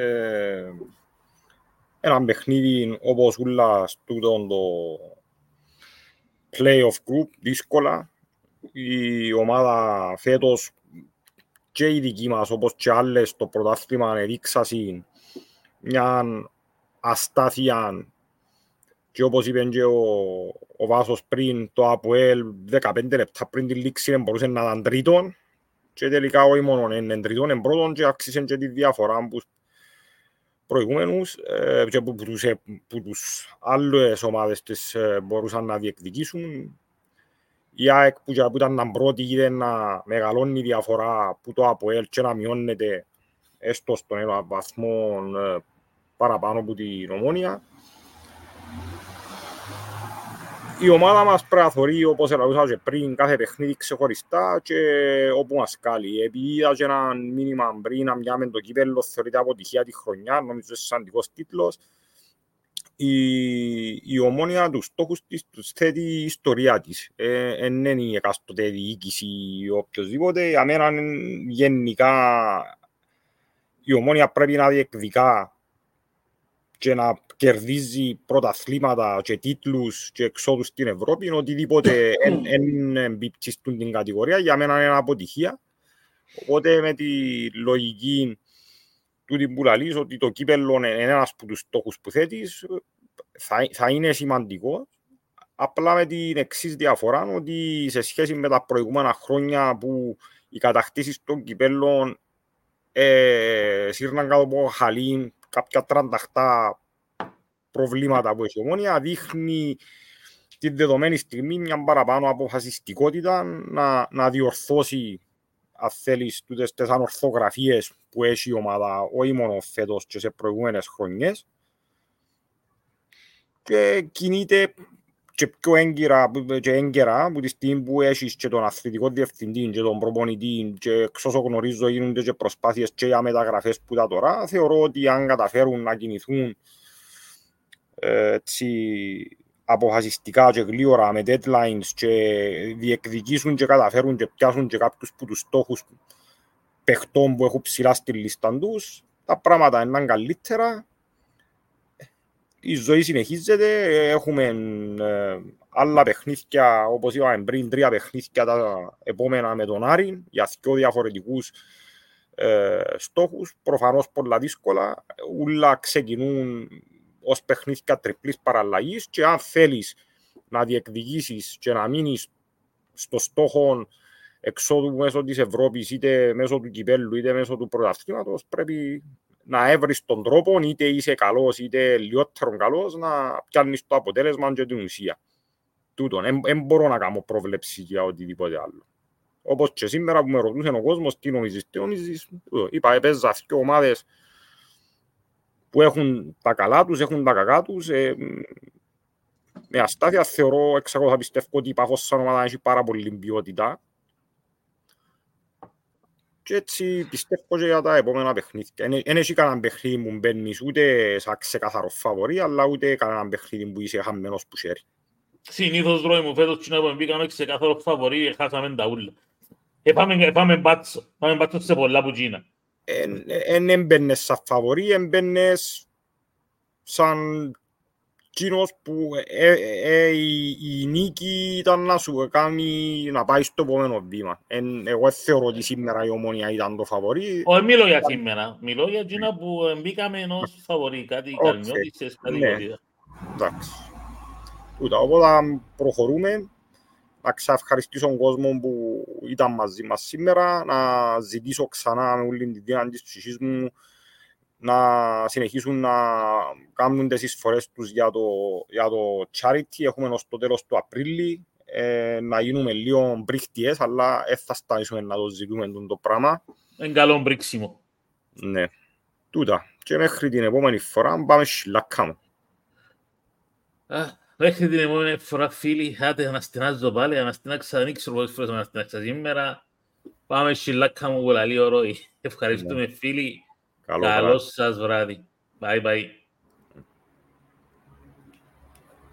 Ένα παιχνίδι όπως ούλα στο το play-off group, δύσκολα. Η ομάδα φέτος και η δική μας, όπως και άλλες στο πρωτάθλημα, έδειξαν μια αστάθεια και όπως είπε και ο Βάσος πριν, το ΑΠΟΕΛ 15 λεπτά πριν τη λήξη δεν μπορούσε να ήταν τρίτον και τελικά όχι μόνο είναι τρίτον, είναι πρώτον και άξισε και τη διαφορά που προηγούμενους και που τους άλλες ομάδες τις μπορούσαν να διεκδικήσουν. Η ΑΕΚ που ήταν να πρώτη είδε να μεγαλώνει η διαφορά που το ΑΠΟΕΛ και να μειώνεται έστω στον ένα βαθμό παραπάνω από την Ομόνοια. Η ομάδα μας πρέπει να θωρεί, όπως έλεγα και πριν, κάθε παιχνίδι ξεχωριστά και όπου μας κάλει. Επειδή είδα και ένα μήνυμα πριν να μοιάμε το κύπελλο, θεωρείται αποτυχία τη χρονιά, νομίζω είναι σημαντικός τίτλος. Η Ομόνοια τους στόχους της τους θέτει η ιστορία της. Εν είναι η εκάστοτε διοίκηση ή οποιοσδήποτε. Για μένα γενικά η Ομόνοια πρέπει να διεκδικά και να κερδίζει πρωταθλήματα και τίτλους και εξόδους στην Ευρώπη, οτιδήποτε εν εμπίπτει στην κατηγορία, για μένα είναι αποτυχία. Οπότε με τη λογική του την που λαλείς, ότι το κύπελλο είναι ένας από τους στόχους που θέτεις, θα είναι σημαντικό. Απλά με την εξής διαφορά, ότι σε σχέση με τα προηγούμενα χρόνια που οι κατακτήσεις των κυπέλλων σύρναν κάτω από χαλήν, κάποια τρανταχτά προβλήματα που έχει η Ομόνοια, δείχνει τη δεδομένη στιγμή μια παραπάνω αποφασιστικότητα να διορθώσει, αν θέλεις, τις ανορθογραφίες που έχει η ομάδα, όχι μόνο φέτος και σε προηγούμενες χρονιές, και κινείται και πιο έγκαιρα από τη στιγμή που έχεις και τον αθλητικό διευθυντή και τον προπονητή και εξ όσο γνωρίζω γίνονται και προσπάθειες και για μεταγραφές που τα τώρα. Θεωρώ ότι αν καταφέρουν να κινηθούν αποφασιστικά και γλύωρα με deadlines και διεκδικήσουν και καταφέρουν και πιάσουν και κάποιους από τους στόχους παιχτών που έχουν ψηλά στη λίστα τους, τα πράγματα είναι καλύτερα. η ζωή συνεχίζεται, έχουμε άλλα παιχνίδια, όπως είπαμε πριν, 3 παιχνίδια τα επόμενα με τον Άρη, για 2 διαφορετικούς στόχους, προφανώς πολλά δύσκολα, όλα ξεκινούν ως παιχνίδια τριπλής παραλλαγής και αν θέλεις να διεκδικήσεις και να μείνεις στο στόχο εξόδου μέσω της Ευρώπης, είτε μέσω του κυπέλλου, είτε μέσω του πρωταθλήματος, πρέπει να έβρεις τον τρόπο, είτε είσαι καλός, είτε λιότερο καλός, να πιάνεις το αποτέλεσμα και την ουσία. Τούτον, δεν μπορώ να κάνω πρόβλεψη για οτιδήποτε άλλο. Όπως και σήμερα που με ρωτούσε ο κόσμος, τι νομίζεις, είπα, έπαιζα 2 ομάδες που έχουν τα καλά τους, έχουν τα κακά τους. Με αστάθεια θεωρώ, εξακολουθώ πιστεύω ότι η Πάφος σαν ομάδα έχει πάρα πολύ ποιότητα. Και έτσι πιστεύω και για τα επόμενα παιχνίδια. Δεν έχει κανένα παιχνίδι που μπαίνεις ούτε σαν ξεκάθαρο φαβορί, αλλά ούτε κανένα παιχνίδι που είσαι χαμένος που χέρι. Συνήθως δρόμοι μου φέτος που μπήκαμε ξεκάθαρο φαβορί, χάσαμε τα ούλα. Πάμε μπάτσο σε πολλά που γίνα. Εν έμπαινες σαν φαβορί, έμπαινες σαν κοινός που η νίκη ήταν να σου κάνει να πάει στο επόμενο βήμα. Εγώ θεωρώ ότι σήμερα η Ομόνοια ήταν το φαβορί. Όχι, μιλώ για σήμερα. Μιλώ για εκείνα που μπήκαμε ενός φαβορί, κάτι καλμιώτησες, κάτι κοντίδα. Εντάξει. Οπότε προχωρούμε. Να ξαευχαριστήσω τον κόσμο που ήταν μαζί μας σήμερα, να ζητήσω ξανά με όλη τη δύναμη της ψυχής μου να συνεχίσουν να κάνουν τις εισφορές τους για το charity. Έχουμε ως το τέλος του Απρίλη, να γίνουμε λίγο μπρίχτιες, αλλά θα σταματήσουμε να το ζητούμε το πράγμα. Είναι καλό μπρίξιμο. Ναι. Τούτα. Και μέχρι την επόμενη φορά πάμε σιλάκα μου. Μέχρι την επόμενη φορά, φίλοι, άτε αναστηνάζω πάλι, αναστηνάξα, δεν ξέρω πόσες φορές αναστηνάξα σήμερα. Πάμε σιλάκα μου, πολύ ωραίο. Ευχαριστούμε, φίλοι. Καλό σας βράδυ. Bye bye.